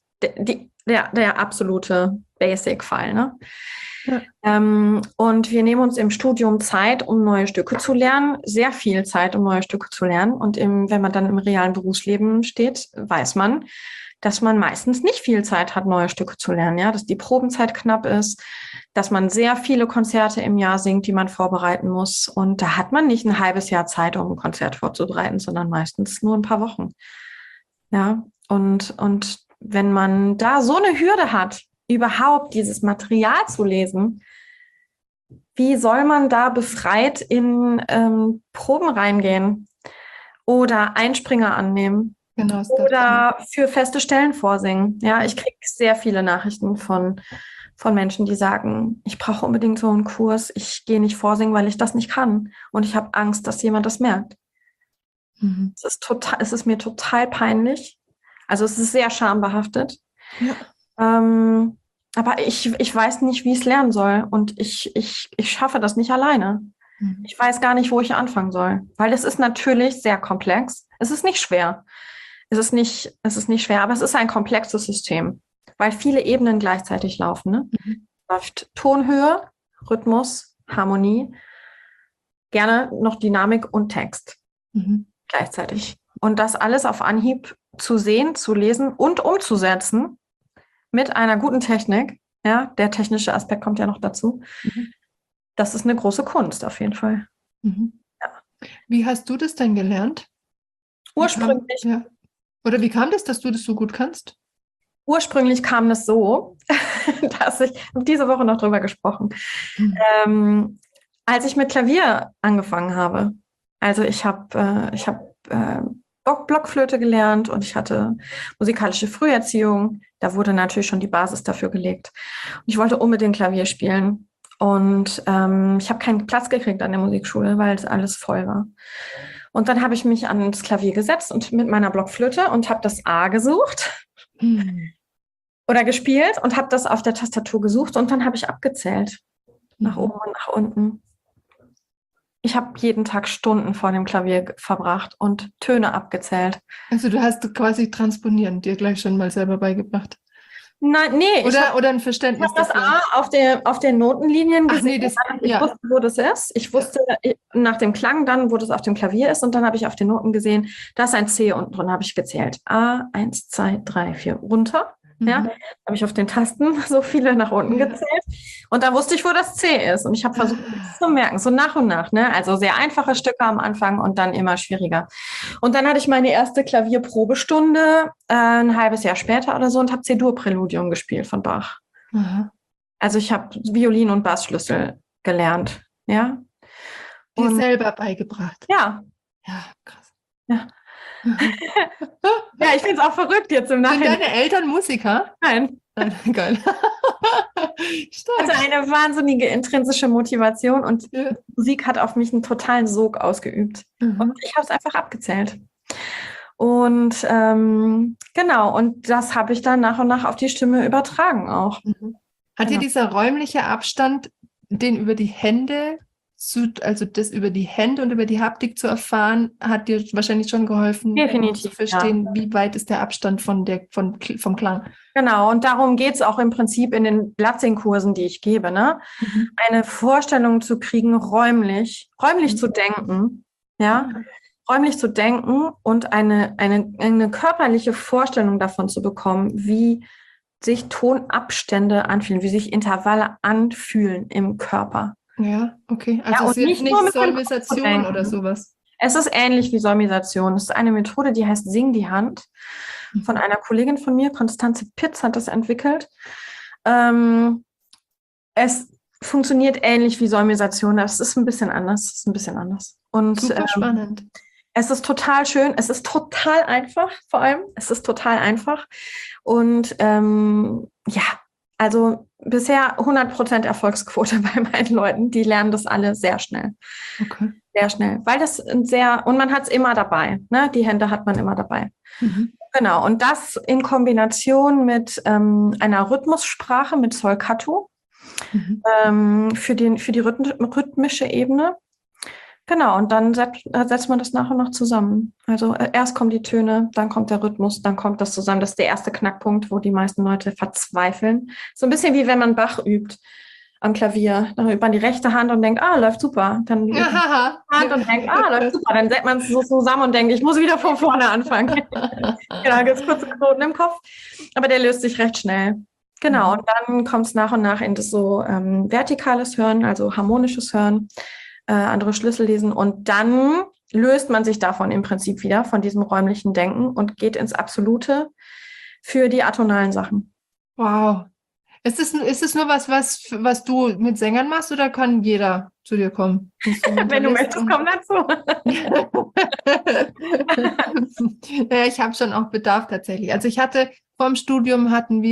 der absolute Basic-Fall, ne? Ja. Und wir nehmen uns im Studium Zeit, um neue Stücke zu lernen, sehr viel Zeit, um neue Stücke zu lernen. Und wenn man dann im realen Berufsleben steht, weiß man, dass man meistens nicht viel Zeit hat, neue Stücke zu lernen, ja, dass die Probenzeit knapp ist, dass man sehr viele Konzerte im Jahr singt, die man vorbereiten muss. Und da hat man nicht ein halbes Jahr Zeit, um ein Konzert vorzubereiten, sondern meistens nur ein paar Wochen. Ja, und wenn man da so eine Hürde hat, überhaupt dieses Material zu lesen, wie soll man da befreit in Proben reingehen oder Einspringer annehmen? Genau. Oder für feste Stellen vorsingen. Ja, ich kriege sehr viele Nachrichten von Menschen, die sagen, ich brauche unbedingt so einen Kurs, ich gehe nicht vorsingen, weil ich das nicht kann. Und ich habe Angst, dass jemand das merkt. Mhm. Es ist mir total peinlich. Also es ist sehr schambehaftet. Ja. Aber ich weiß nicht, wie ich es lernen soll. Und ich schaffe das nicht alleine. Mhm. Ich weiß gar nicht, wo ich anfangen soll. Weil es ist natürlich sehr komplex. Es ist nicht schwer. Es ist nicht schwer, aber es ist ein komplexes System, weil viele Ebenen gleichzeitig laufen. Ne? Mhm. Läuft Tonhöhe, Rhythmus, Harmonie, gerne noch Dynamik und Text gleichzeitig. Und das alles auf Anhieb zu sehen, zu lesen und umzusetzen mit einer guten Technik, ja, der technische Aspekt kommt ja noch dazu. Das ist eine große Kunst auf jeden Fall. Ja. Wie hast du das denn gelernt? Ursprünglich. Oder wie kam das, dass du das so gut kannst? Ursprünglich kam das so, dass ich diese Woche noch drüber gesprochen, als ich mit Klavier angefangen habe. Also ich habe Blockflöte gelernt und ich hatte musikalische Früherziehung. Da wurde natürlich schon die Basis dafür gelegt. Und ich wollte unbedingt Klavier spielen. Und ich habe keinen Platz gekriegt an der Musikschule, weil es alles voll war. Und dann habe ich mich ans Klavier gesetzt und mit meiner Blockflöte und habe das A gesucht oder gespielt und habe das auf der Tastatur gesucht und dann habe ich abgezählt. Nach oben und nach unten. Ich habe jeden Tag Stunden vor dem Klavier verbracht und Töne abgezählt. Also du hast quasi transponieren dir gleich schon mal selber beigebracht. Nein, nee. Oder ein Verständnis. Ich habe das A auf den Notenlinien gesehen. Ich wusste, wo das ist. Ich wusste nach dem Klang dann, wo das auf dem Klavier ist. Und dann habe ich auf den Noten gesehen, da ist ein C unten drin, habe ich gezählt. A, 1, 2, 3, 4, runter. Ja, habe ich auf den Tasten so viele nach unten gezählt. Und dann wusste ich, wo das C ist. Und ich habe versucht, das zu merken, so nach und nach. Ne? Also sehr einfache Stücke am Anfang und dann immer schwieriger. Und dann hatte ich meine erste Klavierprobestunde ein halbes Jahr später oder so und habe C-Dur-Präludium gespielt von Bach. Aha. Also ich habe Violin- und Bassschlüssel gelernt. Ja. Dir selber beigebracht. Ja. Ja, krass. Ja. Ja, ich finde es auch verrückt jetzt im Nachhinein. Sind deine Eltern Musiker? Nein. Geil. Stark. Also eine wahnsinnige intrinsische Motivation und Musik hat auf mich einen totalen Sog ausgeübt. Und ich habe es einfach abgezählt. Und genau, und das habe ich dann nach und nach auf die Stimme übertragen auch. Hat dir dieser räumliche Abstand, den über die Hände, also das über die Hände und über die Haptik zu erfahren, hat dir wahrscheinlich schon geholfen, definitiv, zu verstehen, wie weit ist der Abstand vom Klang? Genau, und darum geht es auch im Prinzip in den Blattsing-Kursen, die ich gebe, ne? Eine Vorstellung zu kriegen, räumlich zu denken, ja, räumlich zu denken und eine körperliche Vorstellung davon zu bekommen, wie sich Tonabstände anfühlen, wie sich Intervalle anfühlen im Körper. Ja, okay. Also ja, es ist nicht Solmisation oder sowas. Es ist ähnlich wie Solmisation. Es ist eine Methode, die heißt Sing die Hand. Von einer Kollegin von mir, Konstanze Pitz, hat das entwickelt. Es funktioniert ähnlich wie Solmisation. Es ist ein bisschen anders. Und, super spannend. Es ist total schön. Es ist total einfach, vor allem. Es ist total einfach. Und ja, Also bisher 100% Erfolgsquote bei meinen Leuten. Die lernen das alle sehr schnell. Okay. Sehr schnell. Weil das und man hat es immer dabei. Ne? Die Hände hat man immer dabei. Mhm. Genau. Und das in Kombination mit einer Rhythmussprache, mit Solcato, für die rhythmische Ebene. Genau, und dann setzt man das nach und nach zusammen. Also erst kommen die Töne, dann kommt der Rhythmus, dann kommt das zusammen. Das ist der erste Knackpunkt, wo die meisten Leute verzweifeln. So ein bisschen wie wenn man Bach übt am Klavier. Dann übt man die rechte Hand und denkt, läuft super. Dann die Hand und denkt, läuft super. Dann setzt man es so zusammen und denkt, ich muss wieder von vorne anfangen. Genau, gibt kurz einen Knoten im Kopf, aber der löst sich recht schnell. Genau, und dann kommt es nach und nach in das so vertikales Hören, also harmonisches Hören, andere Schlüssel lesen und dann löst man sich davon im Prinzip wieder, von diesem räumlichen Denken und geht ins Absolute für die atonalen Sachen. Wow. Ist es nur was du mit Sängern machst oder kann jeder zu dir kommen? Wenn du möchtest, komm dazu. Ja, ich habe schon auch Bedarf tatsächlich. Also vorm Studium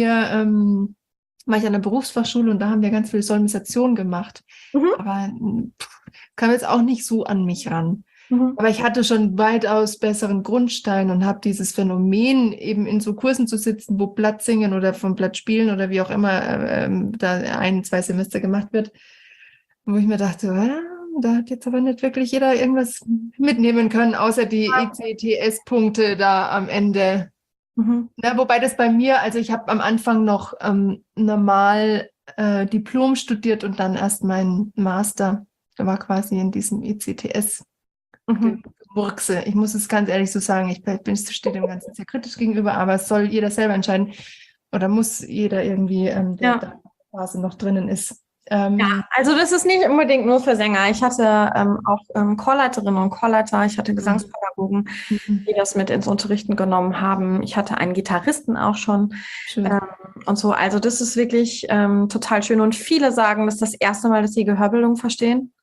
war ich an der Berufsfachschule und da haben wir ganz viel Solmisation gemacht. Aber kam jetzt auch nicht so an mich ran. Aber ich hatte schon weitaus besseren Grundstein und habe dieses Phänomen, eben in so Kursen zu sitzen, wo Blatt singen oder vom Blatt spielen oder wie auch immer da 1-2 Semester gemacht wird, wo ich mir dachte, da hat jetzt aber nicht wirklich jeder irgendwas mitnehmen können, außer die ECTS-Punkte da am Ende. Ja, wobei das bei mir, also ich habe am Anfang noch normal Diplom studiert und dann erst mein Master. Da war quasi in diesem ECTS. Murkse. Ich muss es ganz ehrlich so sagen, stehe dem Ganzen sehr kritisch gegenüber, aber es soll jeder selber entscheiden oder muss jeder irgendwie, der da in der Phase noch drinnen ist. Ja, also das ist nicht unbedingt nur für Sänger. Ich hatte auch Chorleiterinnen und Chorleiter, ich hatte Gesangspädagogen, die das mit ins Unterrichten genommen haben. Ich hatte einen Gitarristen auch schon und so. Also das ist wirklich total schön und viele sagen, das ist das erste Mal, dass sie Gehörbildung verstehen.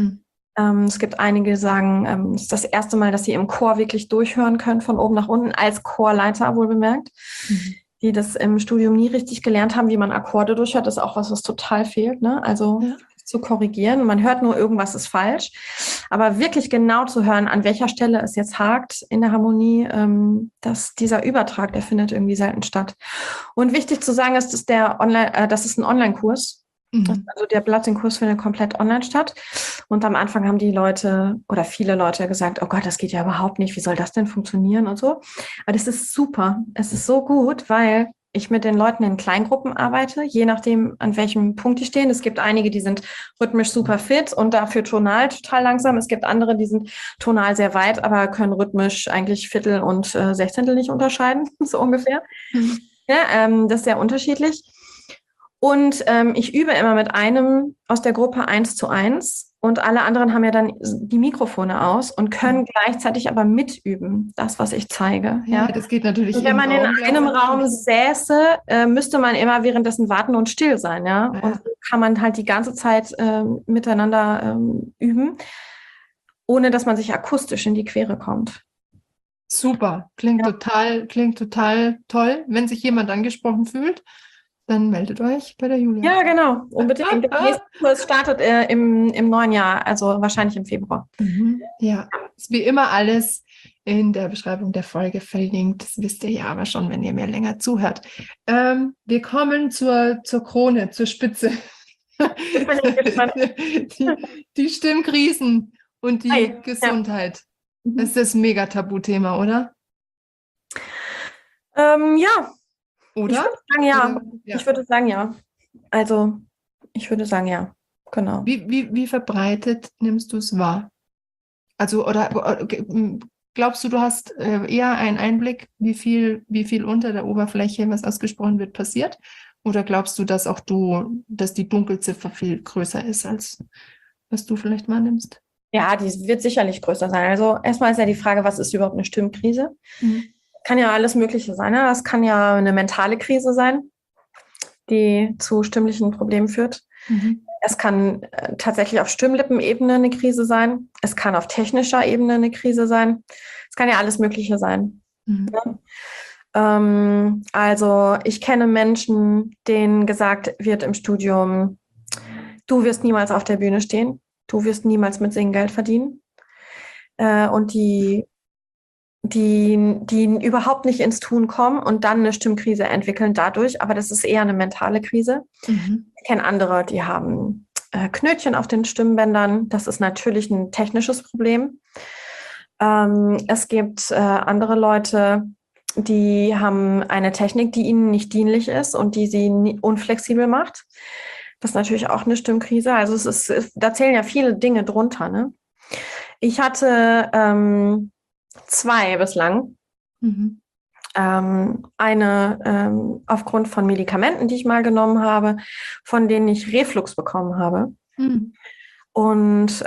Es gibt einige, die sagen, es ist das erste Mal, dass sie im Chor wirklich durchhören können, von oben nach unten, als Chorleiter wohlbemerkt, die das im Studium nie richtig gelernt haben, wie man Akkorde durchhört. Das ist auch was total fehlt, ne? Also zu korrigieren. Man hört nur, irgendwas ist falsch. Aber wirklich genau zu hören, an welcher Stelle es jetzt hakt in der Harmonie, dieser Übertrag, der findet irgendwie selten statt. Und wichtig zu sagen ist, das ist ein Online-Kurs. Also der Blatt-Kurs findet komplett online statt. Und am Anfang haben die Leute oder viele Leute gesagt, oh Gott, das geht ja überhaupt nicht. Wie soll das denn funktionieren und so? Aber das ist super. Es ist so gut, weil ich mit den Leuten in Kleingruppen arbeite, je nachdem, an welchem Punkt die stehen. Es gibt einige, die sind rhythmisch super fit und dafür tonal total langsam. Es gibt andere, die sind tonal sehr weit, aber können rhythmisch eigentlich Viertel und Sechzehntel nicht unterscheiden, so ungefähr. Ja, das ist sehr unterschiedlich. Und ich übe immer mit einem aus der Gruppe 1:1 und alle anderen haben ja dann die Mikrofone aus und können gleichzeitig aber mitüben, das, was ich zeige. Ja, das geht natürlich. Und wenn man in einem Raum säße, müsste man immer währenddessen warten und still sein. Ja, und so kann man halt die ganze Zeit miteinander üben, ohne dass man sich akustisch in die Quere kommt. Super, klingt total toll. Wenn sich jemand angesprochen fühlt, dann meldet euch bei der Julia. Ja, genau. Unbedingt. Der nächste Kurs startet im neuen Jahr, also wahrscheinlich im Februar. Ja, ist wie immer alles in der Beschreibung der Folge verlinkt. Das wisst ihr ja aber schon, wenn ihr mir länger zuhört. Wir kommen zur Krone, zur Spitze. Die Stimmkrisen und die Gesundheit. Das ist das Mega-Tabuthema, oder? Ja. Oder? Ich würde sagen, ja. Also, ich würde sagen, ja. Genau. Wie verbreitet nimmst du es wahr? Also, oder glaubst du, du hast eher einen Einblick, wie viel unter der Oberfläche, was ausgesprochen wird, passiert? Oder glaubst du, dass dass die Dunkelziffer viel größer ist, als was du vielleicht wahrnimmst? Ja, die wird sicherlich größer sein. Also, erstmal ist ja die Frage, was ist überhaupt eine Stimmkrise? Kann ja alles Mögliche sein. Ne? Das kann ja eine mentale Krise sein, die zu stimmlichen Problemen führt. Es kann tatsächlich auf Stimmlippenebene eine Krise sein. Es kann auf technischer Ebene eine Krise sein. Es kann ja alles Mögliche sein. Ja? Also ich kenne Menschen, denen gesagt wird im Studium, du wirst niemals auf der Bühne stehen, du wirst niemals mit Singen Geld verdienen. Und die überhaupt nicht ins Tun kommen und dann eine Stimmkrise entwickeln dadurch, aber das ist eher eine mentale Krise. Ich kenne andere, die haben Knötchen auf den Stimmbändern. Das ist natürlich ein technisches Problem. Es gibt andere Leute, die haben eine Technik, die ihnen nicht dienlich ist und die sie unflexibel macht. Das ist natürlich auch eine Stimmkrise. Also da zählen ja viele Dinge drunter, ne? Ich hatte 2 bislang. Eine aufgrund von Medikamenten, die ich mal genommen habe, von denen ich Reflux bekommen habe. Und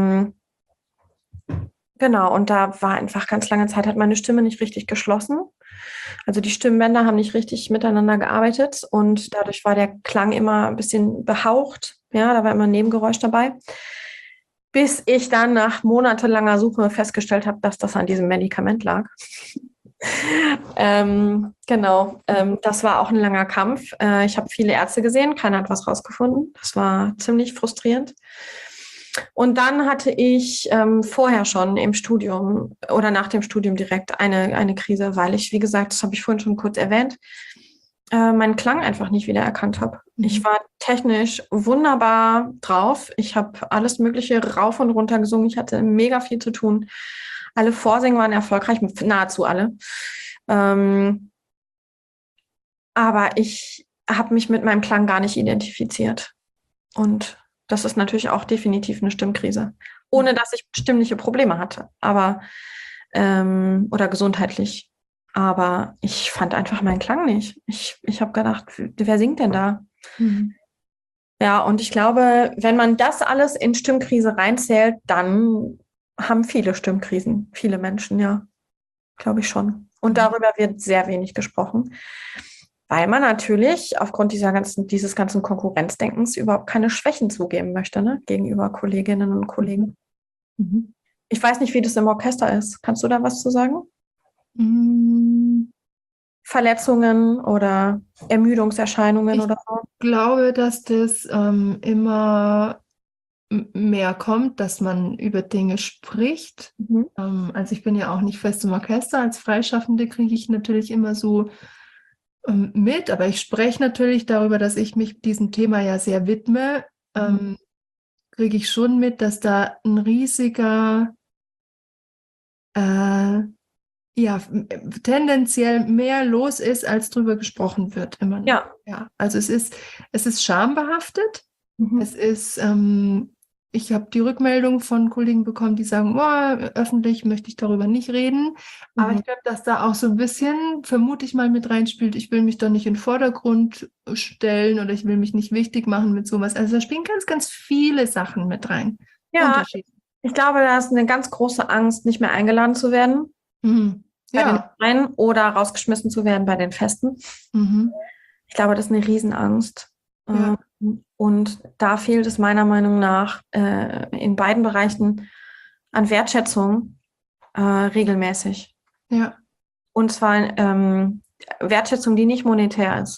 genau, und da war einfach ganz lange Zeit, hat meine Stimme nicht richtig geschlossen. Also die Stimmbänder haben nicht richtig miteinander gearbeitet und dadurch war der Klang immer ein bisschen behaucht. Ja, da war immer ein Nebengeräusch dabei. Bis ich dann nach monatelanger Suche festgestellt habe, dass das an diesem Medikament lag. Genau, das war auch ein langer Kampf. Ich habe viele Ärzte gesehen, keiner hat was rausgefunden. Das war ziemlich frustrierend. Und dann hatte ich vorher schon im Studium oder nach dem Studium direkt eine Krise, weil ich, wie gesagt, das habe ich vorhin schon kurz erwähnt, meinen Klang einfach nicht wiedererkannt habe. Ich war technisch wunderbar drauf. Ich habe alles Mögliche rauf und runter gesungen. Ich hatte mega viel zu tun. Alle Vorsingen waren erfolgreich, nahezu alle. Aber ich habe mich mit meinem Klang gar nicht identifiziert. Und das ist natürlich auch definitiv eine Stimmkrise. Ohne dass ich stimmliche Probleme hatte, aber oder gesundheitlich. Aber ich fand einfach meinen Klang nicht. Ich habe gedacht, wer singt denn da? Ja, und ich glaube, wenn man das alles in Stimmkrise reinzählt, dann haben viele Stimmkrisen, viele Menschen, ja, glaube ich schon. Und darüber wird sehr wenig gesprochen, weil man natürlich aufgrund dieses ganzen Konkurrenzdenkens überhaupt keine Schwächen zugeben möchte, ne, gegenüber Kolleginnen und Kollegen. Ich weiß nicht, wie das im Orchester ist. Kannst du da was zu sagen? Verletzungen oder Ermüdungserscheinungen oder so? Ich glaube, dass das immer mehr kommt, dass man über Dinge spricht. Also ich bin ja auch nicht fest im Orchester. Als Freischaffende kriege ich natürlich immer so mit, aber ich spreche natürlich darüber, dass ich mich diesem Thema ja sehr widme. Kriege ich schon mit, dass da ein riesiger tendenziell mehr los ist, als drüber gesprochen wird immer noch. Ja. Also es ist schambehaftet. Es ist, ich habe die Rückmeldung von Kollegen bekommen, die sagen, öffentlich möchte ich darüber nicht reden. Aber ich glaube, dass da auch so ein bisschen, vermute ich mal, mit reinspielt, ich will mich doch nicht in den Vordergrund stellen oder ich will mich nicht wichtig machen mit sowas. Also da spielen ganz, ganz viele Sachen mit rein. Ja, ich glaube, da ist eine ganz große Angst, nicht mehr eingeladen zu werden. Bei den Vereinen oder rausgeschmissen zu werden bei den Festen. Ich glaube, das ist eine Riesenangst. Und da fehlt es meiner Meinung nach in beiden Bereichen an Wertschätzung regelmäßig. Ja. Und zwar Wertschätzung, die nicht monetär ist.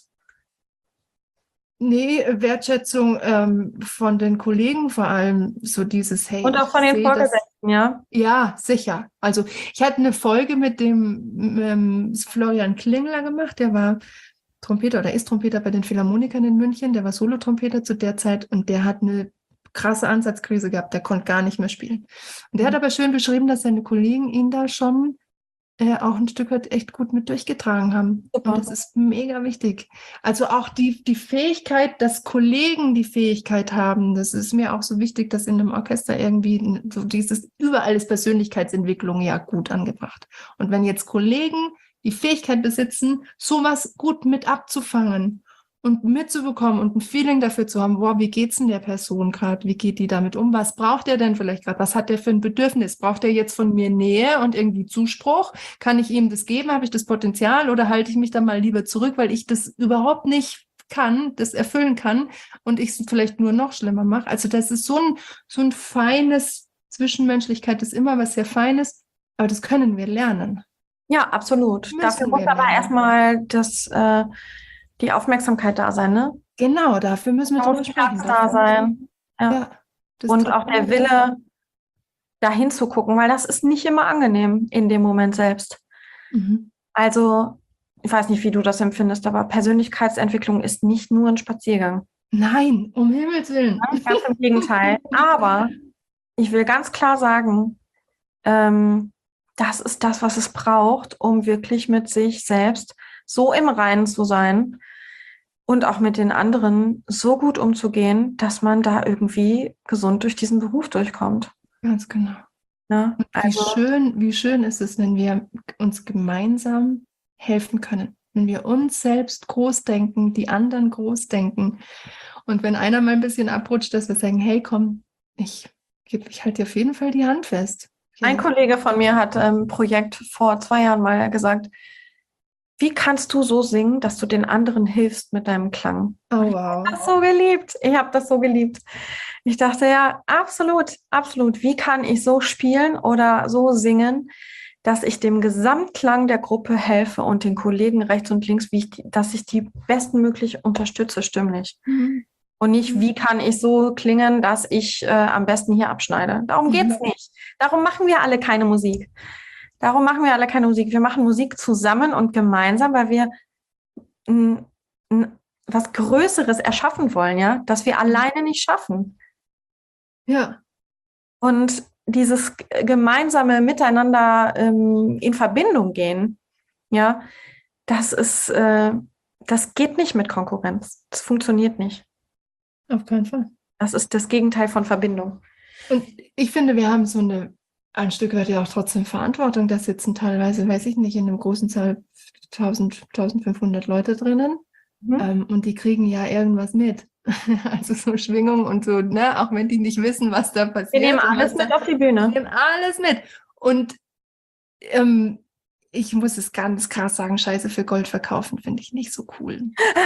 Nee, Wertschätzung von den Kollegen vor allem, so dieses Hey. Und auch von den Vorgesetzten, ja? Ja, sicher. Also ich hatte eine Folge mit dem Florian Klingler gemacht, der war Trompeter oder ist Trompeter bei den Philharmonikern in München, der war Solotrompeter zu der Zeit und der hat eine krasse Ansatzkrise gehabt, der konnte gar nicht mehr spielen. Und der hat aber schön beschrieben, dass seine Kollegen ihn da schon auch ein Stück weit echt gut mit durchgetragen haben. Super. Und das ist mega wichtig. Also auch die Fähigkeit, dass Kollegen die Fähigkeit haben, das ist mir auch so wichtig, dass in einem Orchester irgendwie so überall ist Persönlichkeitsentwicklung ja gut angebracht. Und wenn jetzt Kollegen die Fähigkeit besitzen, sowas gut mit abzufangen und mitzubekommen und ein Feeling dafür zu haben, wie geht's denn der Person gerade, wie geht die damit um, was braucht er denn vielleicht gerade, was hat der für ein Bedürfnis, braucht er jetzt von mir Nähe und irgendwie Zuspruch, kann ich ihm das geben, habe ich das Potenzial oder halte ich mich da mal lieber zurück, weil ich das überhaupt nicht das erfüllen kann und ich es vielleicht nur noch schlimmer mache. Also das ist so ein feines, Zwischenmenschlichkeit ist immer was sehr Feines, aber das können wir lernen. Ja, absolut. Dafür Müssen muss wir aber mehr machen. erstmal die Aufmerksamkeit da sein, ne? Genau, dafür müssen wir Da muss drüber Platz sprechen. da Dafür. sein. Ja. Ja, das Und tut auch mir der leid. Wille, dahin zu gucken, weil das ist nicht immer angenehm in dem Moment selbst. Mhm. Also, ich weiß nicht, wie du das empfindest, aber Persönlichkeitsentwicklung ist nicht nur ein Spaziergang. Nein, um Himmels Willen. Ganz im Gegenteil. Aber ich will ganz klar sagen, ähm, das ist das, was es braucht, um wirklich mit sich selbst so im Reinen zu sein und auch mit den anderen so gut umzugehen, dass man da irgendwie gesund durch diesen Beruf durchkommt. Ganz genau. Ne? Also, Wie schön ist es, wenn wir uns gemeinsam helfen können. Wenn wir uns selbst groß denken, die anderen groß denken. Und wenn einer mal ein bisschen abrutscht, dass wir sagen, hey, komm, ich halte dir auf jeden Fall die Hand fest. ein Ja. Kollege von mir hat im Projekt vor 2 Jahren mal gesagt, wie kannst du so singen, dass du den anderen hilfst mit deinem Klang? Oh, wow. Das so geliebt. Ich habe das so geliebt. Ich dachte, ja, absolut, absolut. Wie kann ich so spielen oder so singen, dass ich dem Gesamtklang der Gruppe helfe und den Kollegen rechts und links, dass ich die bestmöglich unterstütze, stimmlich. Mhm. Und nicht, wie kann ich so klingen, dass ich am besten hier abschneide. Darum geht's nicht. Darum machen wir alle keine Musik. Darum machen wir alle keine Musik. Wir machen Musik zusammen und gemeinsam, weil wir n, was Größeres erschaffen wollen, ja, das wir alleine nicht schaffen. Ja. Und dieses gemeinsame Miteinander in Verbindung gehen, ja, das ist, das geht nicht mit Konkurrenz. Das funktioniert nicht. Auf keinen Fall. Das ist das Gegenteil von Verbindung. Und ich finde, wir haben ein Stück weit ja auch trotzdem Verantwortung. Da sitzen teilweise, weiß ich nicht, in einem großen Saal 1500 Leute drinnen. Mhm. Und die kriegen ja irgendwas mit. Also so Schwingung und so, ne, auch wenn die nicht wissen, was da Wir nehmen passiert und alles was da, mit auf die die Bühne. nehmen alles mit. Und ähm, ich muss es ganz krass sagen, Scheiße für Gold verkaufen finde ich nicht so cool.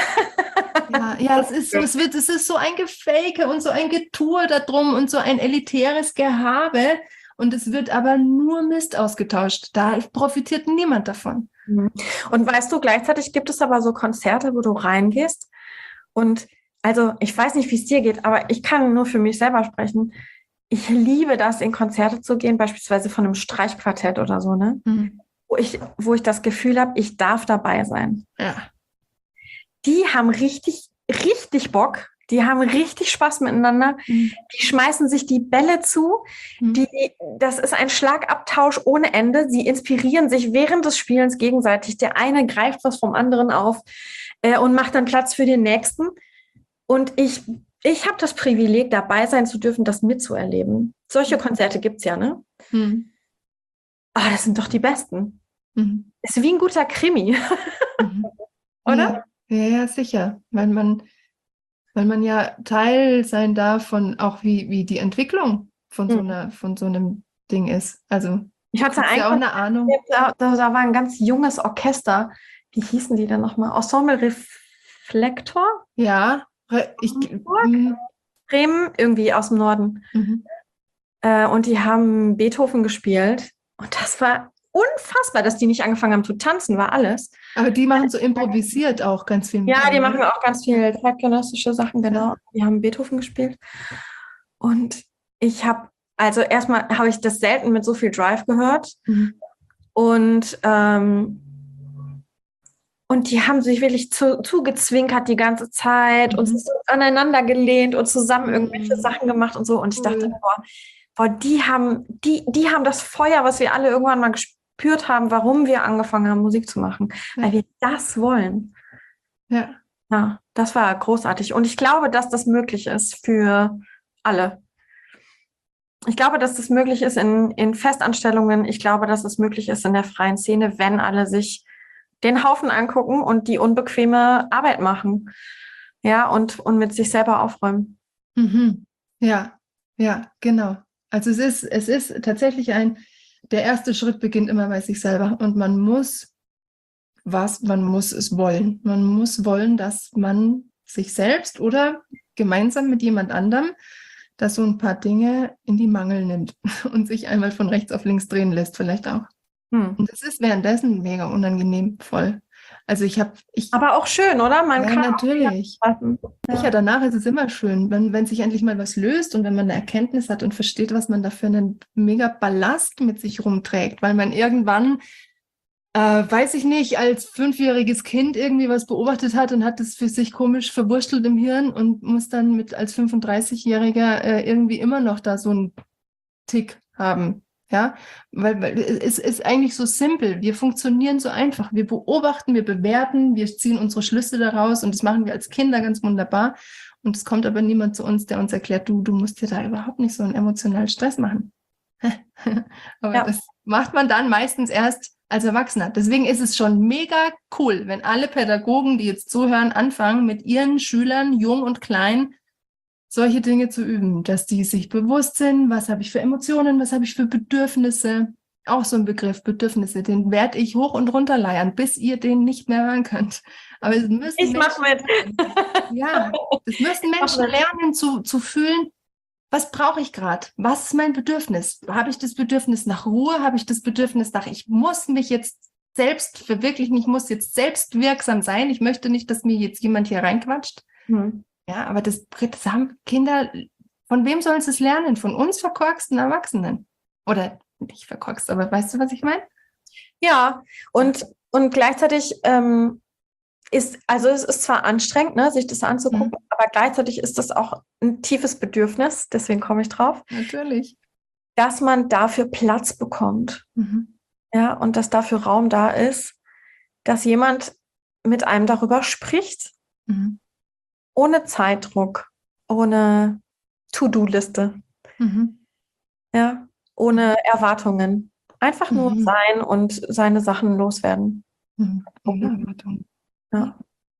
Ja, es ist so, es ist so ein Gefake und so ein Getue da drum und so ein elitäres Gehabe. Und es wird aber nur Mist ausgetauscht. Da profitiert niemand davon. Mhm. Und weißt du, gleichzeitig gibt es aber so Konzerte, wo du reingehst und also ich weiß nicht, wie es dir geht, aber ich kann nur für mich selber sprechen. Ich liebe das, in Konzerte zu gehen, beispielsweise von einem Streichquartett oder so, ne? Mhm. Wo ich das Gefühl habe, ich darf dabei sein. Ja. Die haben richtig, richtig Bock. Die haben richtig Spaß miteinander. Mhm. Die schmeißen sich die Bälle zu. Mhm. Das ist ein Schlagabtausch ohne Ende. Sie inspirieren sich während des Spielens gegenseitig. Der eine greift was vom anderen auf und macht dann Platz für den nächsten. Und ich habe das Privileg, dabei sein zu dürfen, das mitzuerleben. Solche Konzerte gibt's ja, ne? Mhm. Ah, das sind doch die besten. Mhm. Ist wie ein guter Krimi, Mhm. oder? Ja, sicher. Weil man ja Teil sein darf von auch wie die Entwicklung Mhm. von so einem Ding ist. Also Ich du hatte kriegst ein ja auch eine Konzert, Ahnung. da war ein ganz junges Orchester. Wie hießen die denn nochmal? Ensemble Reflektor? Ja, Hamburg? Bremen, irgendwie aus dem Norden. mhm. Und die haben Beethoven gespielt. Und das war unfassbar, dass die nicht angefangen haben zu tanzen, war alles. Aber die machen so improvisiert auch ganz viel Ja, die miteinander. machen auch ganz viel zeitgenössische Sachen, genau. Ja. Die haben Beethoven gespielt. Und also erstmal habe ich das selten mit so viel Drive gehört. Mhm. Und, und die haben sich wirklich zugezwinkert die ganze Zeit und sich Mhm. so aneinander gelehnt und zusammen irgendwelche Mhm. Sachen gemacht und so. Und ich dachte, Cool. boah, die haben das Feuer, was wir alle irgendwann mal gespürt haben, warum wir angefangen haben, Musik zu machen. Ja. Weil wir das wollen. Ja. Ja, das war großartig. Und ich glaube, dass das möglich ist für alle. Ich glaube, dass das möglich ist in Festanstellungen. Ich glaube, dass es möglich ist in der freien Szene, wenn alle sich den Haufen angucken und die unbequeme Arbeit machen. Ja, und mit sich selber aufräumen. Mhm. Ja, genau. Also es ist tatsächlich der erste Schritt beginnt immer bei sich selber und man muss es wollen. Man muss wollen, dass man sich selbst oder gemeinsam mit jemand anderem da so ein paar Dinge in die Mangel nimmt und sich einmal von rechts auf links drehen lässt, vielleicht auch. Und das ist währenddessen mega unangenehm, voll. Also Aber auch schön, oder? Man ja, kann natürlich. Sicher, danach ist es immer schön, wenn sich endlich mal was löst und wenn man eine Erkenntnis hat und versteht, was man da für einen mega Ballast mit sich rumträgt, weil man irgendwann, weiß ich nicht, als 5-jähriges Kind irgendwie was beobachtet hat und hat es für sich komisch verwurstelt im Hirn und muss dann als 35-Jähriger irgendwie immer noch da so einen Tick haben. Ja, weil es ist eigentlich so simpel. Wir funktionieren so einfach. Wir beobachten, wir bewerten, wir ziehen unsere Schlüsse daraus und das machen wir als Kinder ganz wunderbar. Und es kommt aber niemand zu uns, der uns erklärt, du musst dir da überhaupt nicht so einen emotionalen Stress machen. Aber das macht man dann meistens erst als Erwachsener. Deswegen ist es schon mega cool, wenn alle Pädagogen, die jetzt zuhören, anfangen, mit ihren Schülern, jung und klein, solche Dinge zu üben, dass die sich bewusst sind, was habe ich für Emotionen, was habe ich für Bedürfnisse. Auch so ein Begriff, Bedürfnisse, den werde ich hoch und runter leiern, bis ihr den nicht mehr hören könnt. Aber es müssen Ich mache mit. Ja, es müssen Menschen lernen zu fühlen, was brauche ich gerade? Was ist mein Bedürfnis? Habe ich das Bedürfnis nach Ruhe? Habe ich das Bedürfnis nach, ich muss mich jetzt selbst verwirklichen, ich muss jetzt selbst wirksam sein, ich möchte nicht, dass mir jetzt jemand hier reinquatscht. Ja, aber das haben Kinder, von wem sollen sie es lernen? Von uns verkorksten Erwachsenen. Oder nicht verkorkst, aber weißt du, was ich meine? Ja, und gleichzeitig es ist zwar anstrengend, ne, sich das anzugucken, aber gleichzeitig ist das auch ein tiefes Bedürfnis, deswegen komme ich drauf. Natürlich. Dass man dafür Platz bekommt. Ja, und dass dafür Raum da ist, dass jemand mit einem darüber spricht. Ohne Zeitdruck, ohne To-Do-Liste, ja, ohne Erwartungen. Einfach nur sein und seine Sachen loswerden. Ohne Erwartungen. Ja.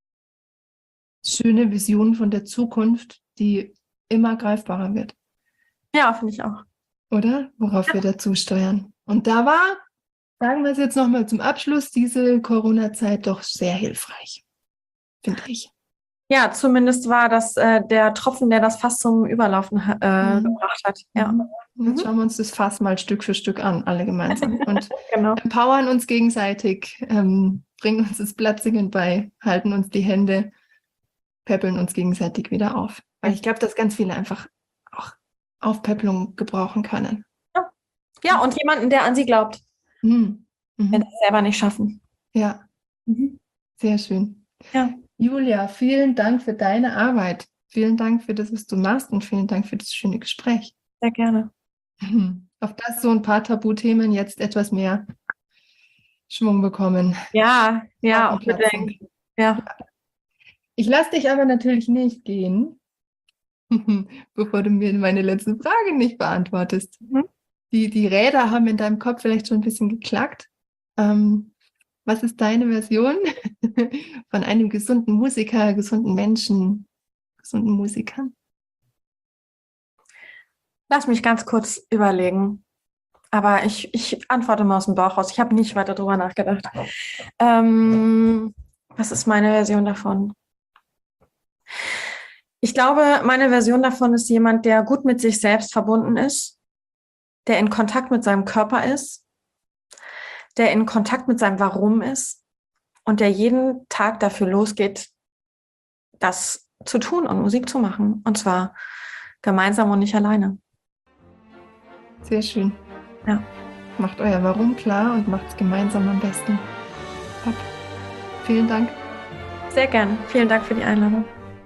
Schöne Vision von der Zukunft, die immer greifbarer wird. Ja, finde ich auch. Oder? Worauf wir dazu steuern. Und da war, sagen wir es jetzt nochmal zum Abschluss, diese Corona-Zeit doch sehr hilfreich, finde ich. Ja, zumindest war das der Tropfen, der das Fass zum Überlaufen gebracht hat. Ja. Jetzt schauen wir uns das Fass mal Stück für Stück an, alle gemeinsam. Und genau. empowern uns gegenseitig, bringen uns das Blatt-Singen bei, halten uns die Hände, peppeln uns gegenseitig wieder auf. Weil ich glaube, dass ganz viele einfach auch Aufpäppelung gebrauchen können. Ja, und jemanden, der an sie glaubt, wenn sie es selber nicht schaffen. Ja, sehr schön. Ja. Julia, vielen Dank für deine Arbeit. Vielen Dank für das, was du machst und vielen Dank für das schöne Gespräch. Sehr gerne. Auf das so ein paar Tabuthemen jetzt etwas mehr Schwung bekommen. Ja, unbedingt. Ja. Ich lasse dich aber natürlich nicht gehen, bevor du mir meine letzte Frage nicht beantwortest. Die Räder haben in deinem Kopf vielleicht schon ein bisschen geklackt. Was ist deine Version von einem gesunden Musiker, gesunden Menschen, gesunden Musikern? Lass mich ganz kurz überlegen. Aber ich antworte mal aus dem Bauch raus. Ich habe nicht weiter drüber nachgedacht. Was ist meine Version davon? Ich glaube, meine Version davon ist jemand, der gut mit sich selbst verbunden ist, der in Kontakt mit seinem Körper ist, der in Kontakt mit seinem Warum ist und der jeden Tag dafür losgeht, das zu tun und Musik zu machen. Und zwar gemeinsam und nicht alleine. Sehr schön. Ja. Macht euer Warum klar und macht es gemeinsam am besten. Top. Vielen Dank. Sehr gern. Vielen Dank für die Einladung.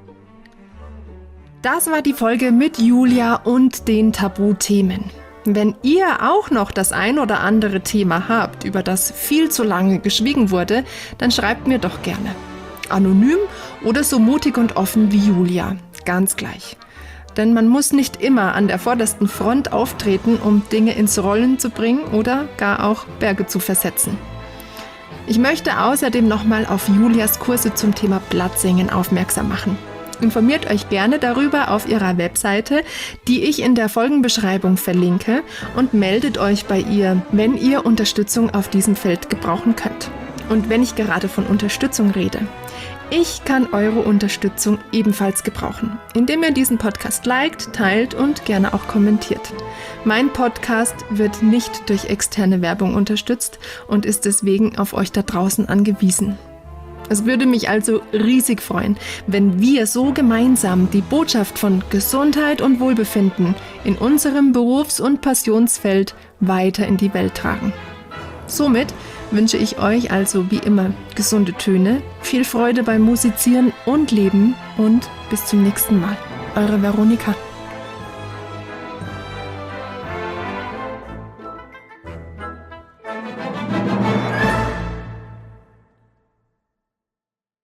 Das war die Folge mit Julia und den Tabuthemen. Wenn ihr auch noch das ein oder andere Thema habt, über das viel zu lange geschwiegen wurde, dann schreibt mir doch gerne. Anonym oder so mutig und offen wie Julia. Ganz gleich. Denn man muss nicht immer an der vordersten Front auftreten, um Dinge ins Rollen zu bringen oder gar auch Berge zu versetzen. Ich möchte außerdem nochmal auf Julias Kurse zum Thema Blattsingen aufmerksam machen. Informiert euch gerne darüber auf ihrer Webseite, die ich in der Folgenbeschreibung verlinke, und meldet euch bei ihr, wenn ihr Unterstützung auf diesem Feld gebrauchen könnt. Und wenn ich gerade von Unterstützung rede, ich kann eure Unterstützung ebenfalls gebrauchen, indem ihr diesen Podcast liked, teilt und gerne auch kommentiert. Mein Podcast wird nicht durch externe Werbung unterstützt und ist deswegen auf euch da draußen angewiesen. Es würde mich also riesig freuen, wenn wir so gemeinsam die Botschaft von Gesundheit und Wohlbefinden in unserem Berufs- und Passionsfeld weiter in die Welt tragen. Somit wünsche ich euch also wie immer gesunde Töne, viel Freude beim Musizieren und Leben und bis zum nächsten Mal. Eure Veronika.